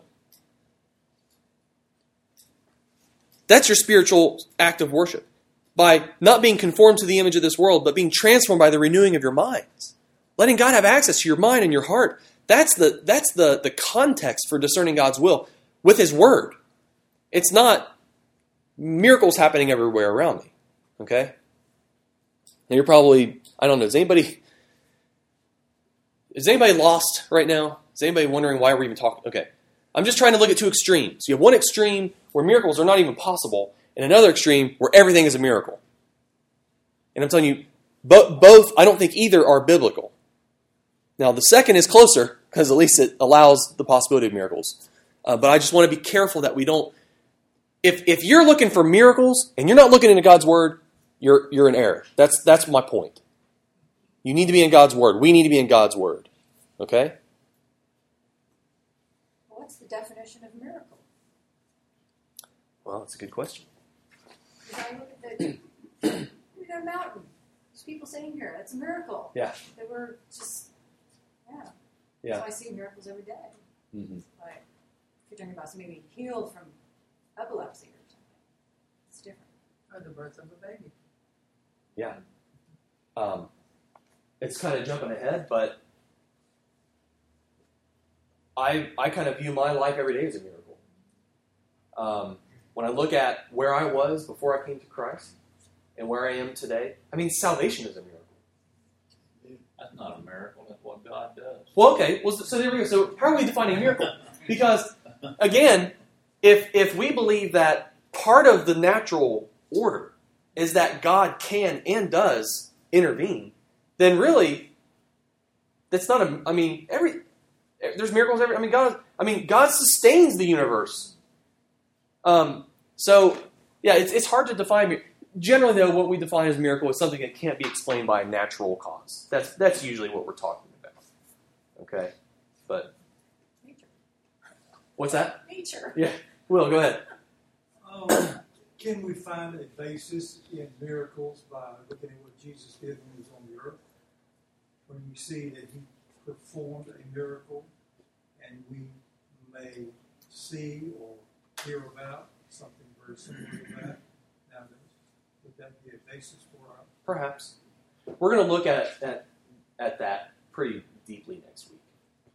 That's your spiritual act of worship. By not being conformed to the image of this world, but being transformed by the renewing of your minds. Letting God have access to your mind and your heart. That's the context for discerning God's will with his word. It's not miracles happening everywhere around me. Okay? Now you're probably, I don't know, is anybody lost right now? Is anybody wondering why we're even talking? Okay. I'm just trying to look at two extremes. You have one extreme where miracles are not even possible, and another extreme where everything is a miracle. And I'm telling you, both, I don't think either are biblical. Now, the second is closer, because at least it allows the possibility of miracles. But I just want to be careful that we don't... If you're looking for miracles, and you're not looking into God's word, you're in error. That's my point. You need to be in God's word. We need to be in God's word. Okay? What's the definition of miracle? Well, that's a good question. Because I look at the mountain. There's people sitting here. That's a miracle. Yeah. They were just, yeah. Yeah. So I see miracles every day. Mm-hmm. Like, if you're talking about somebody healed from epilepsy or something, it's different. Or the birth of a baby. Yeah. It's kind of jumping ahead, but I kind of view my life every day as a miracle. When I look at where I was before I came to Christ and where I am today, I mean, salvation is a miracle. That's not a miracle. That's what God does. Well, okay. Well, so there we go. So how are we defining a miracle? Because, again, if we believe that part of the natural order is that God can and does intervene, then really, that's not a... I mean, there's miracles every... God sustains the universe It's hard to define. Generally, though, what we define as miracle is something that can't be explained by a natural cause. That's usually what we're talking about. Okay, but Nature. What's that? Nature. Yeah, Will, go ahead. Can we find a basis in miracles by looking at what Jesus did when he was on the earth? When we see that he performed a miracle, and we may see or hear about something very similar to that nowadays, would that be a basis for our? Perhaps. We're going to look at that pretty deeply next week.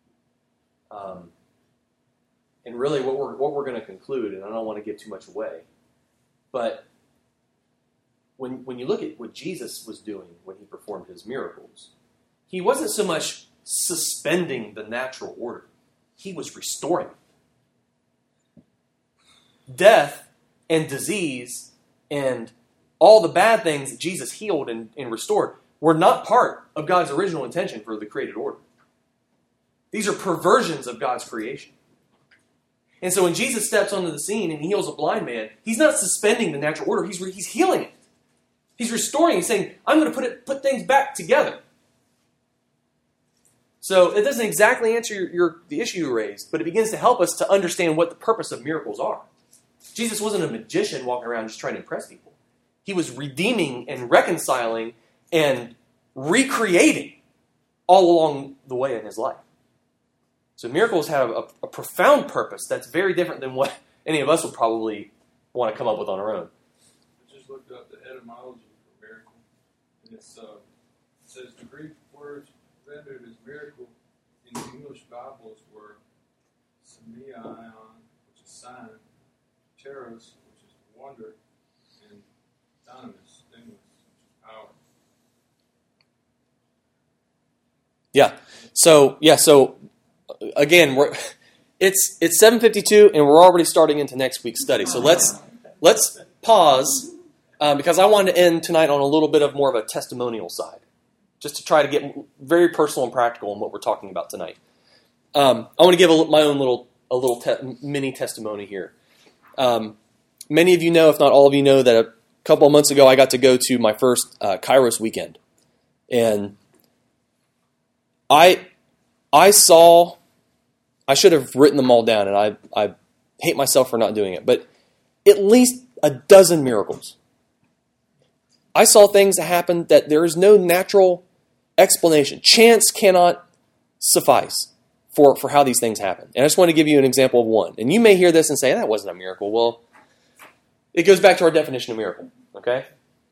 And really, what we're going to conclude, and I don't want to give too much away, but when you look at what Jesus was doing when he performed his miracles, he wasn't so much suspending the natural order. He was restoring it. Death and disease and all the bad things that Jesus healed and restored were not part of God's original intention for the created order. These are perversions of God's creation. And so when Jesus steps onto the scene and heals a blind man, he's not suspending the natural order. He's healing it. He's restoring. He's saying, I'm going to put things back together. So it doesn't exactly answer the issue you raised, but it begins to help us to understand what the purpose of miracles are. Jesus wasn't a magician walking around just trying to impress people. He was redeeming and reconciling and recreating all along the way in his life. So miracles have a profound purpose that's very different than what any of us would probably want to come up with on our own. I just looked up the etymology for miracle, and it says the Greek words rendered as miracle in the English Bibles were semeion, which is sign, teros, which is wonder, and dynamis, which is power. So again, it's 7:52, and we're already starting into next week's study. So let's pause because I wanted to end tonight on a little bit of more of a testimonial side, just to try to get very personal and practical in what we're talking about tonight. I want to give my own little mini testimony here. Many of you know, if not all of you know, that a couple of months ago I got to go to my first Kairos weekend, and I saw. I should have written them all down, and I hate myself for not doing it, but at least a dozen miracles. I saw things that happened that there is no natural explanation. Chance cannot suffice for how these things happen. And I just want to give you an example of one. And you may hear this and say, that wasn't a miracle. Well, it goes back to our definition of miracle, okay?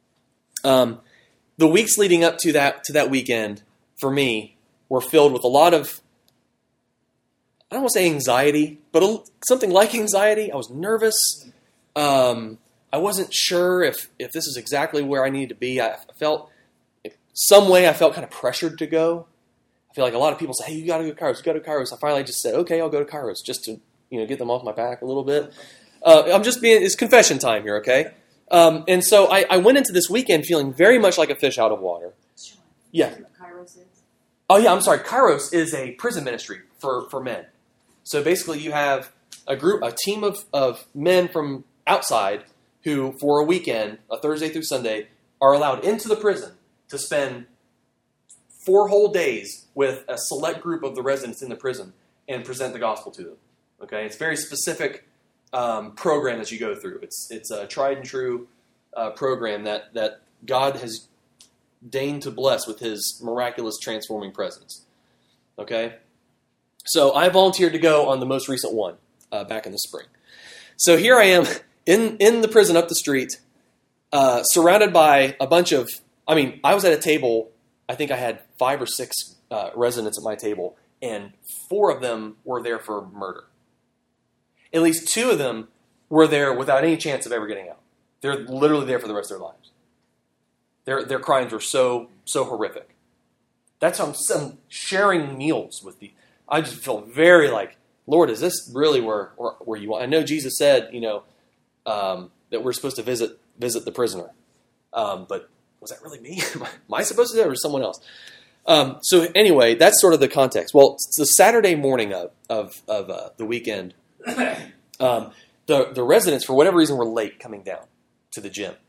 The weeks leading up to that weekend, for me, were filled with a lot of, I don't want to say anxiety, but something like anxiety. I was nervous. I wasn't sure if this is exactly where I needed to be. I felt, some way I felt kind of pressured to go. I feel like a lot of people say, hey, you got to go to Kairos, you got to go to Kairos. I finally just said, okay, I'll go to Kairos just to get them off my back a little bit. It's confession time here, okay? And so I went into this weekend feeling very much like a fish out of water. Sean, Yeah. what Kairos is? Oh, yeah, I'm sorry. Kairos is a prison ministry for men. So basically you have a team of men from outside who, for a weekend, a Thursday through Sunday, are allowed into the prison to spend 4 whole days with a select group of the residents in the prison and present the gospel to them. Okay, it's a very specific program that you go through. It's a tried and true program that God has deigned to bless with His miraculous transforming presence. Okay, so I volunteered to go on the most recent one back in the spring. So here I am in the prison up the street, surrounded by a bunch of. I was at a table. I think I had 5 or 6 residents at my table, and 4 of them were there for murder. At least 2 of them were there without any chance of ever getting out. They're literally there for the rest of their lives. Their crimes were so horrific. That's how I'm sharing meals with the. I just felt very like, Lord, is this really where you want? I know Jesus said, that we're supposed to visit the prisoner, but was that really me? Am I supposed to do that, or someone else? So anyway, that's sort of the context. Well, it's the Saturday morning of the weekend. The the residents, for whatever reason, were late coming down to the gym.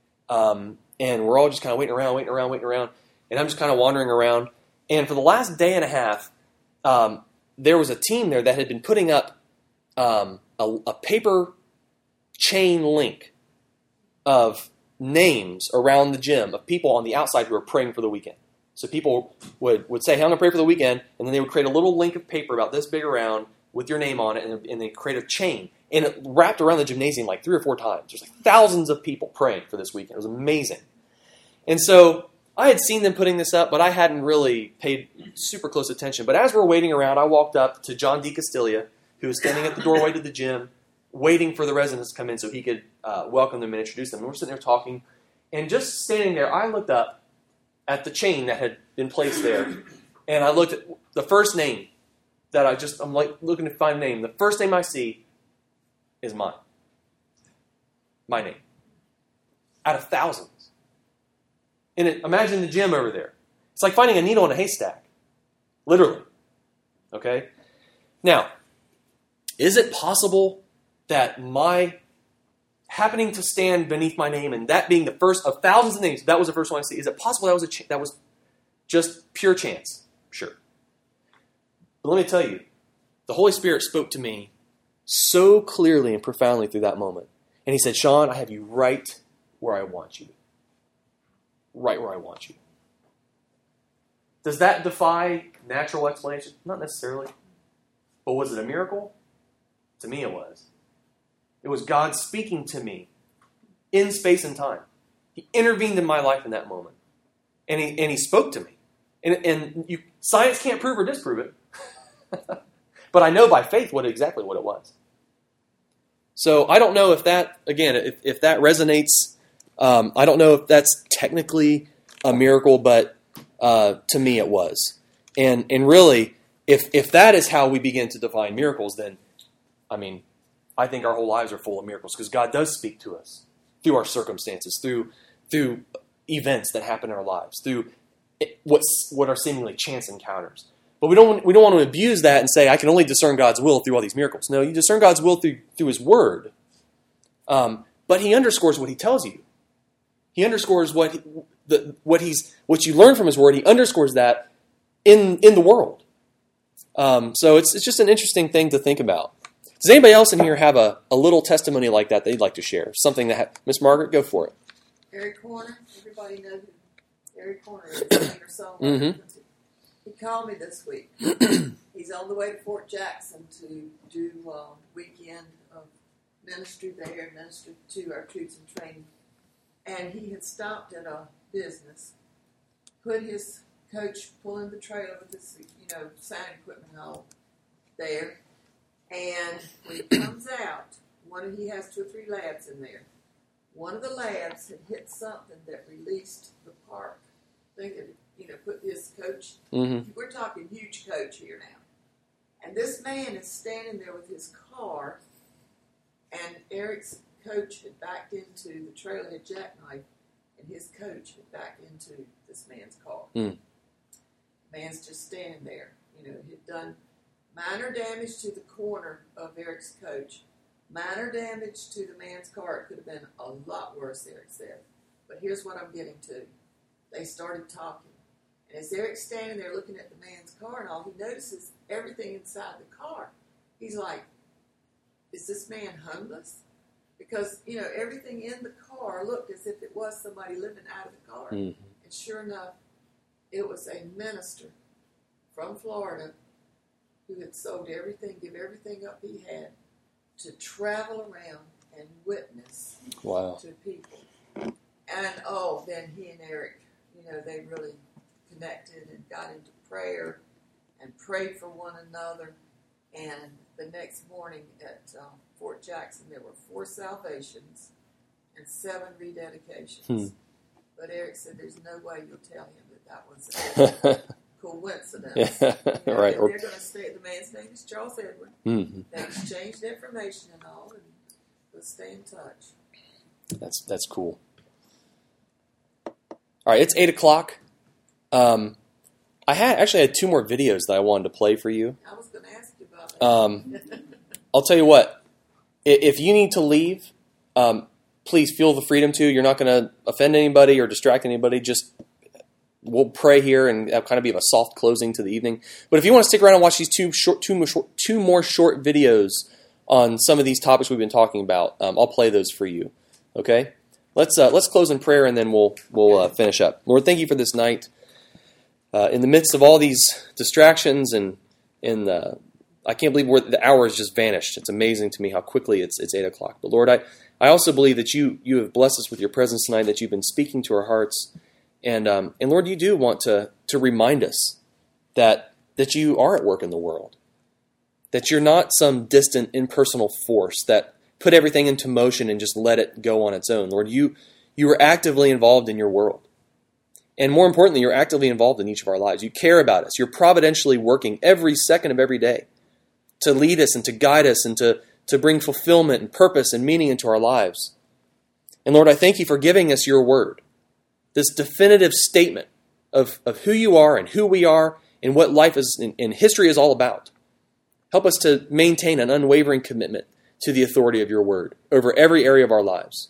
And we're all just kind of waiting around. And I'm just kind of wandering around. And for the last day and a half, there was a team there that had been putting up a paper chain link of names around the gym of people on the outside who were praying for the weekend. So people would say, hey, I'm going to pray for the weekend, and then they would create a little link of paper about this big around with your name on it, and they create a chain. And it wrapped around the gymnasium like 3 or 4 times. There's like thousands of people praying for this weekend. It was amazing. And so I had seen them putting this up, but I hadn't really paid super close attention. But as we're waiting around, I walked up to John D. Castilia, who was standing at the doorway to the gym, waiting for the residents to come in so he could welcome them and introduce them. And we're sitting there talking. And just standing there, I looked up at the chain that had been placed there. And I looked at the first name that I'm like looking to find a name. The first name I see is mine. My name. Out of thousands. And imagine the gym over there. It's like finding a needle in a haystack. Literally. Okay? Now, is it possible that my happening to stand beneath my name and that being the first of thousands of names, that was the first one I see, is it possible that was just pure chance? Sure. But let me tell you, the Holy Spirit spoke to me so clearly and profoundly through that moment. And he said, Sean, I have you right where I want you. Right where I want you. Does that defy natural explanation? Not necessarily. But was it a miracle? To me it was. It was God speaking to me in space and time. He intervened in my life in that moment. And he spoke to me. And science can't prove or disprove it. But I know by faith exactly what it was. So I don't know if that, again, if that resonates. I don't know if that's technically a miracle, but to me it was. And really, if that is how we begin to define miracles, then, I think our whole lives are full of miracles because God does speak to us through our circumstances, through events that happen in our lives, through what are seemingly chance encounters. But we don't want to abuse that and say, I can only discern God's will through all these miracles. No, you discern God's will through His Word. But He underscores what He tells you. He underscores what you learn from His Word. He underscores that in the world. So it's just an interesting thing to think about. Does anybody else in here have a little testimony like that they'd like to share? Something that Miss Margaret, go for it. Eric Horner, everybody knows who Eric Horner is, singer songwriter. Mm-hmm. He called me this week. He's on the way to Fort Jackson to do a weekend of ministry there, minister to our troops in training. And he had stopped at a business, put his coach pulling the trailer with his, sound equipment and all there. And when he comes out, he has 2 or 3 labs in there. One of the labs had hit something that released the park. They had, put his coach. Mm-hmm. We're talking huge coach here now. And this man is standing there with his car, and Eric's coach had backed into the trailhead jackknife, and his coach had backed into this man's car. Mm. Man's just standing there. He'd done minor damage to the corner of Eric's coach, minor damage to the man's car. It could have been a lot worse, Eric said. But here's what I'm getting to. They started talking. And as Eric's standing there looking at the man's car and all, he notices everything inside the car. He's like, is this man homeless? Because, everything in the car looked as if it was somebody living out of the car. Mm-hmm. And sure enough, it was a minister from Florida who had sold everything, give everything up he had to travel around and witness to people. And, then he and Eric, they really connected and got into prayer and prayed for one another. And the next morning at Fort Jackson, there were 4 salvations and 7 rededications. But Eric said there's no way you'll tell him that was a coincidence. Right. They're going to say the man's name is Charles Edward. Mm-hmm. They exchanged information and all, and we'll stay in touch. That's cool. All right, it's 8:00. I had 2 more videos that I wanted to play for you. I was going to ask you about that. I'll tell you what. If you need to leave, please feel the freedom to. You're not going to offend anybody or distract anybody. Just we'll pray here and kind of be a soft closing to the evening. But if you want to stick around and watch these two more short videos on some of these topics we've been talking about, I'll play those for you. Okay, let's close in prayer and then we'll finish up. Lord, thank you for this night. In the midst of all these distractions and I can't believe the hour has just vanished. It's amazing to me how quickly it's 8 o'clock. But Lord, I also believe that you have blessed us with your presence tonight, that you've been speaking to our hearts. And Lord, you do want to remind us that you are at work in the world, that you're not some distant impersonal force that put everything into motion and just let it go on its own. Lord, you are actively involved in your world. And more importantly, you're actively involved in each of our lives. You care about us. You're providentially working every second of every day to lead us and to guide us and to bring fulfillment and purpose and meaning into our lives. And Lord, I thank you for giving us your word, this definitive statement of who you are and who we are and what life is and history is all about. Help us to maintain an unwavering commitment to the authority of your word over every area of our lives.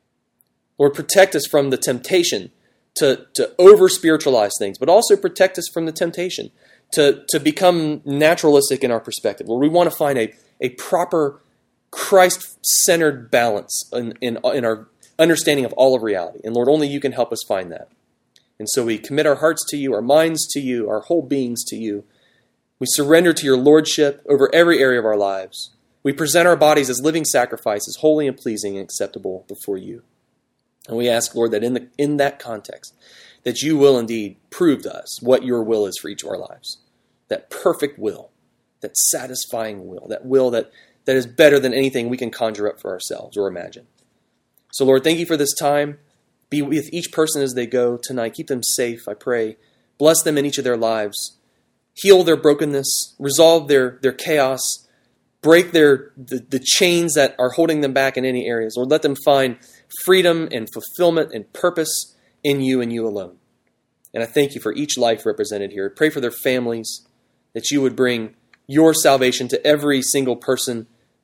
Lord, protect us from the temptation to over-spiritualize things, but also protect us from the temptation to become naturalistic in our perspective, where we want to find a proper Christ-centered balance in our understanding of all of reality. And Lord, only you can help us find that. And so we commit our hearts to you, our minds to you, our whole beings to you. We surrender to your lordship over every area of our lives. We present our bodies as living sacrifices, holy and pleasing and acceptable before you. And we ask, Lord, that in that context, that you will indeed prove to us what your will is for each of our lives. That perfect will, that satisfying will, that is better than anything we can conjure up for ourselves or imagine. So, Lord, thank you for this time. Be with each person as they go tonight. Keep them safe, I pray. Bless them in each of their lives. Heal their brokenness. Resolve their chaos. Break the chains that are holding them back in any areas. Lord, let them find freedom and fulfillment and purpose in you and you alone. And I thank you for each life represented here. I pray for their families, that you would bring your salvation to every single person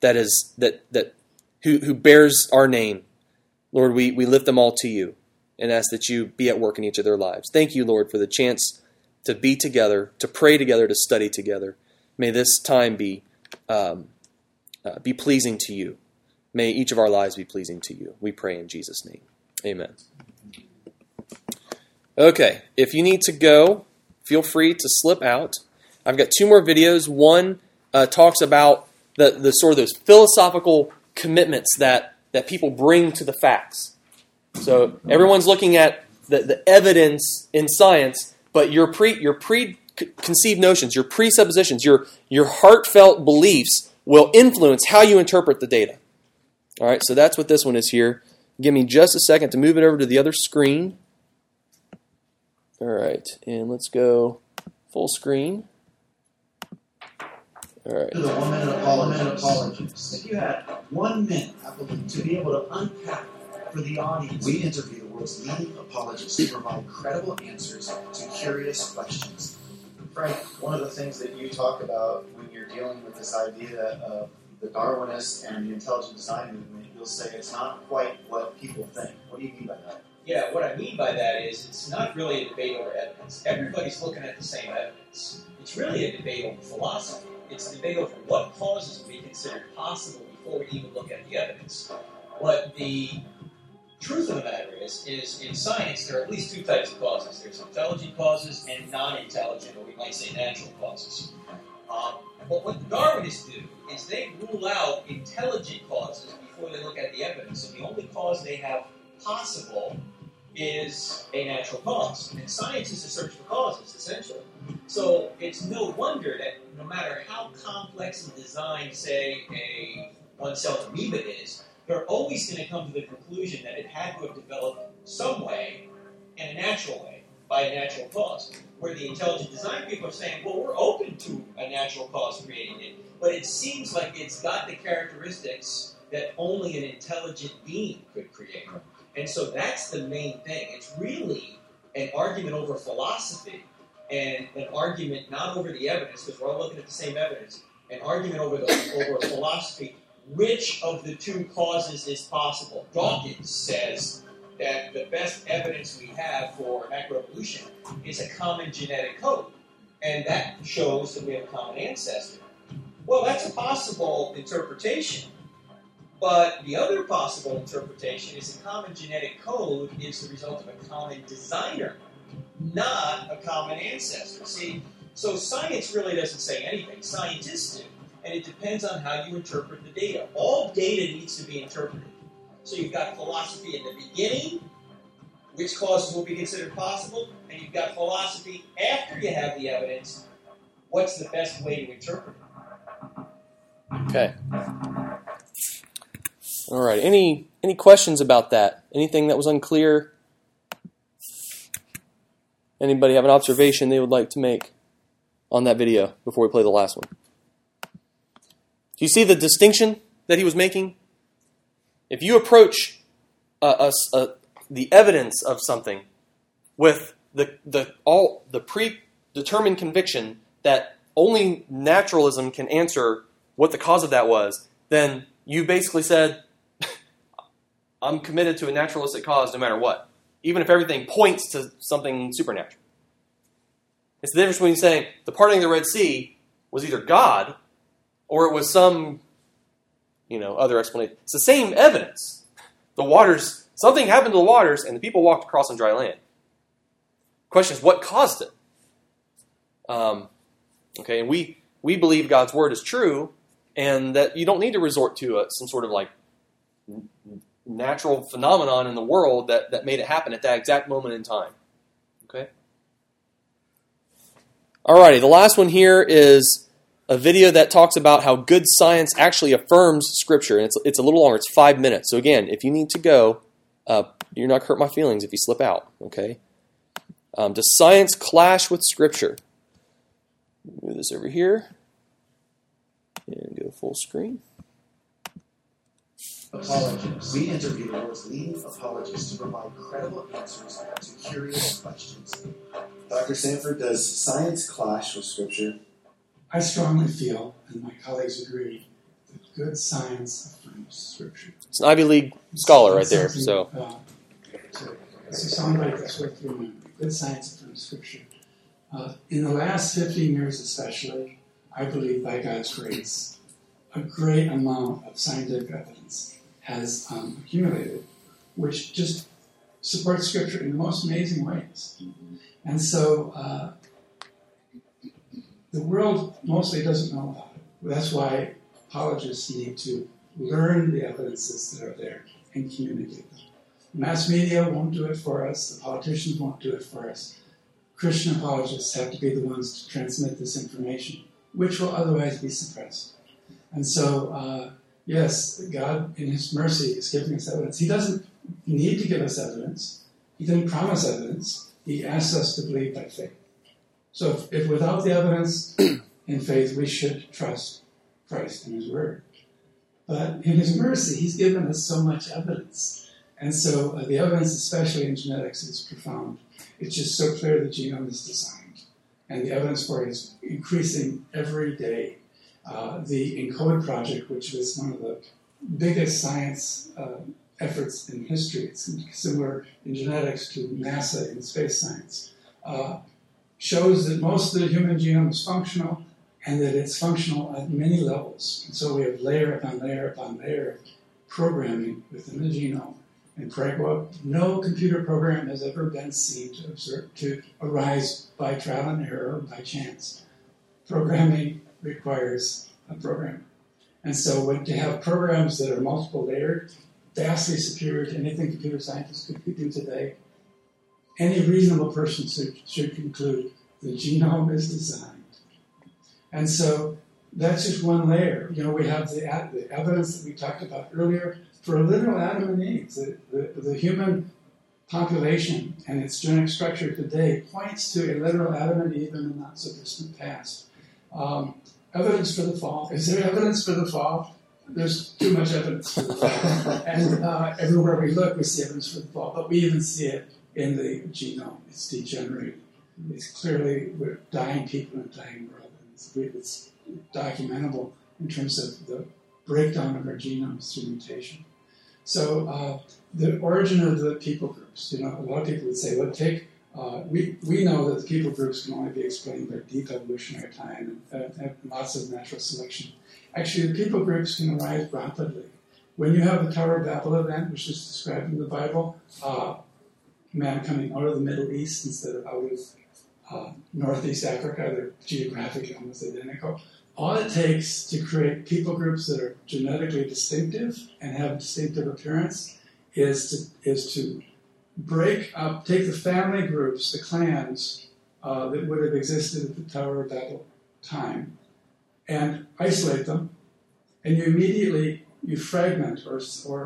who bears our name. Lord, we lift them all to you and ask that you be at work in each of their lives. Thank you, Lord, for the chance to be together, to pray together, to study together. May this time be pleasing to you. May each of our lives be pleasing to you. We pray in Jesus' name. Amen. Okay, if you need to go, feel free to slip out. I've got two more videos. One talks about the sort of those philosophical commitments that people bring to the facts. So everyone's looking at the evidence in science, but your preconceived notions, your presuppositions, your heartfelt beliefs will influence how you interpret the data. All right, so that's what this one is here. Give me just a second to move it over to the other screen. All right, and let's go full screen. All right. To the 1 minute apologist. If you had 1 minute to be able to unpack for the audience, we interview the world's leading apologists to provide credible answers to curious questions. Frank, one of the things that you talk about when you're dealing with this idea of the Darwinists and the intelligent design movement, you'll say it's not quite what people think. What do you mean by that? Yeah, what I mean by that is it's not really a debate over evidence. Everybody's looking at the same evidence. It's really a debate over philosophy. It's a debate over what causes to be considered possible before we even look at the evidence. What the truth of the matter is in science there are at least two types of causes. There's intelligent causes and non-intelligent, or we might say natural causes. But what the Darwinists do is they rule out intelligent causes before they look at the evidence. So the only cause they have possible is a natural cause. And science is a search for causes, essentially. So it's no wonder that no matter how complex in design, say, a one-celled amoeba is, they're always going to come to the conclusion that it had to have developed some way, in a natural way, by a natural cause. Where the intelligent design people are saying, well, we're open to a natural cause creating it, but it seems like it's got the characteristics that only an intelligent being could create. And so that's the main thing. It's really an argument over philosophy and an argument not over the evidence, because we're all looking at the same evidence, an argument over philosophy which of the two causes is possible. Dawkins says that the best evidence we have for macroevolution is a common genetic code, and that shows that we have a common ancestor. Well, that's a possible interpretation, but the other possible interpretation is a common genetic code is the result of a common designer, not a common ancestor. See, so science really doesn't say anything. Scientists do, and it depends on how you interpret the data. All data needs to be interpreted. So you've got philosophy in the beginning, which causes will be considered possible, and you've got philosophy after you have the evidence. What's the best way to interpret it? Okay. All right. Any questions about that? Anything that was unclear? Anybody have an observation they would like to make on that video before we play the last one? Do you see the distinction that he was making? If you approach the evidence of something with the predetermined conviction that only naturalism can answer what the cause of that was, then you basically said, I'm committed to a naturalistic cause no matter what, even if everything points to something supernatural. It's the difference between saying the parting of the Red Sea was either God or it was some, other explanation. It's the same evidence. The waters, something happened to the waters and the people walked across on dry land. The question is, what caused it? Okay, and we believe God's word is true and that you don't need to resort to some sort of natural phenomenon in the world that made it happen at that exact moment in time. Okay? Alrighty, the last one here is a video that talks about how good science actually affirms Scripture. And it's a little longer. It's 5 minutes. So again, if you need to go, you're not going to hurt my feelings if you slip out. Okay? Does science clash with Scripture? Move this over here. And go full screen. Apologists. We interview the world's leading apologists to provide credible answers to curious questions. Dr. Sanford, does science clash with Scripture? I strongly feel, and my colleagues agree, that good science affirms Scripture. It's an Ivy League scholar right there. So it's a soundbite that's worth remembering. Good science affirms Scripture. In the last 15 years especially, I believe by God's grace, a great amount of scientific evidence has accumulated, which just supports Scripture in the most amazing ways. And so the world mostly doesn't know about it. That's why apologists need to learn the evidences that are there and communicate them. Mass media won't do it for us. The politicians won't do it for us. Christian apologists have to be the ones to transmit this information, which will otherwise be suppressed. And so, yes, God, in His mercy, is giving us evidence. He doesn't need to give us evidence. He didn't promise evidence. He asks us to believe by faith. So if without the evidence in faith, we should trust Christ and His Word. But in His mercy, He's given us so much evidence. And so the evidence, especially in genetics, is profound. It's just so clear the genome is designed. And the evidence for it is increasing every day. The ENCODE project, which was one of the biggest science efforts in history, it's similar in genetics to NASA in space science, shows that most of the human genome is functional and that it's functional at many levels. And so we have layer upon layer upon layer of programming within the genome. And no computer program has ever been seen to arise by trial and error or by chance. Programming requires a programmer. And so to have programs that are multiple layered, vastly superior to anything computer scientists could do today, any reasonable person should conclude the genome is designed. And so that's just one layer. We have the evidence that we talked about earlier for a literal Adam and Eve. The human population and its genetic structure today points to a literal Adam and Eve in the not-so-distant past. Evidence for the fall. Is there evidence for the fall? There's too much evidence for the fall. And everywhere we look, we see evidence for the fall. But we even see it in the genome. It's degenerating. It's clearly, we're dying people in a dying world. And it's documentable in terms of the breakdown of our genomes through mutation. So the origin of the people groups, a lot of people would say, we know that the people groups can only be explained by deep evolutionary time and lots of natural selection. Actually, the people groups can arise rapidly. When you have the Tower of Babel event, which is described in the Bible, man coming out of the Middle East instead of out of Northeast Africa, they're geographically almost identical. All it takes to create people groups that are genetically distinctive and have a distinctive appearance is to break up, take the family groups, the clans that would have existed at the Tower of Babel time, and isolate them, and you fragment or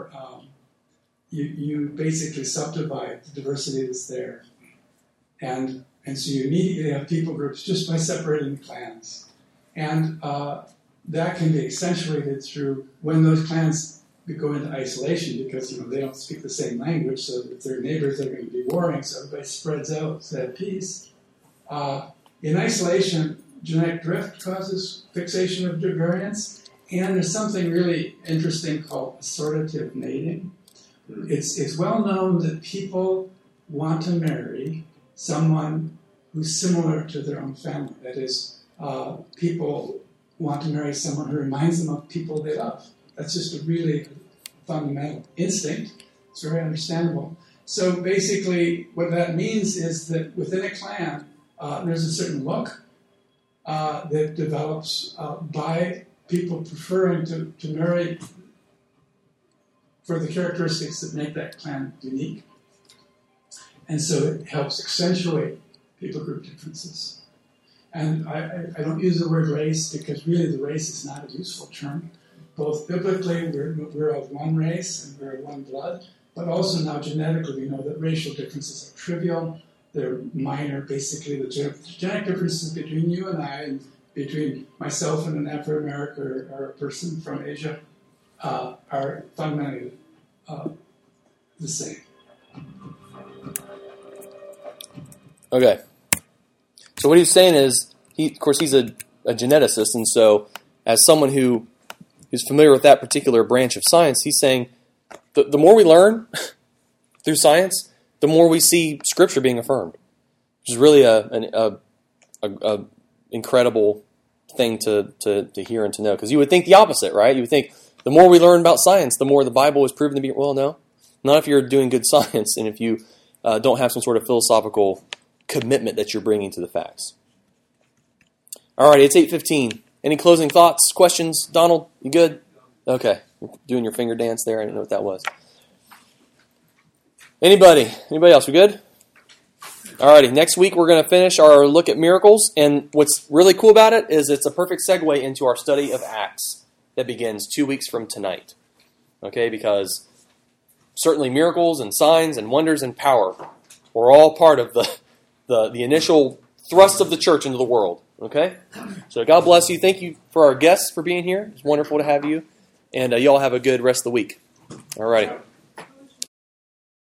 you basically subdivide the diversity that's there, and so you immediately have people groups just by separating the clans. And that can be accentuated through when those clans go into isolation because they don't speak the same language, so if their neighbors are going to be warring, so everybody spreads out instead of peace. In isolation, genetic drift causes fixation of variants, and there's something really interesting called assortative mating. It's well known that people want to marry someone who's similar to their own family. That is, people want to marry someone who reminds them of people they love. That's just a really fundamental instinct. It's very understandable. So basically, what that means is that within a clan, there's a certain look that develops by people preferring to marry for the characteristics that make that clan unique. And so it helps accentuate people group differences. And I don't use the word race because really the race is not a useful term. Both biblically, we're of one race and we're of one blood, but also now genetically we know that racial differences are trivial. They're minor. Basically, the genetic differences between you and I and between myself and an Afro-American or a person from Asia are fundamentally the same. Okay. So what he's saying is, of course, he's a geneticist, and so as someone who is familiar with that particular branch of science, he's saying the more we learn through science, the more we see Scripture being affirmed, which is really an incredible thing to hear and to know. Because you would think the opposite, right? You would think the more we learn about science, the more the Bible is proven to be. Well, no, not if you're doing good science and if you don't have some sort of philosophical commitment that you're bringing to the facts. All right, it's 8:15. Any closing thoughts, questions? Donald, you good? Okay, you're doing your finger dance there. I didn't know what that was. Anybody else? We good? All righty, next week we're going to finish our look at miracles, and what's really cool about it is it's a perfect segue into our study of Acts that begins 2 weeks from tonight. Okay, because certainly miracles and signs and wonders and power were all part of the initial thrust of the church into the world. Okay? So God bless you. Thank you for our guests for being here. It's wonderful to have you. And y'all have a good rest of the week. All righty.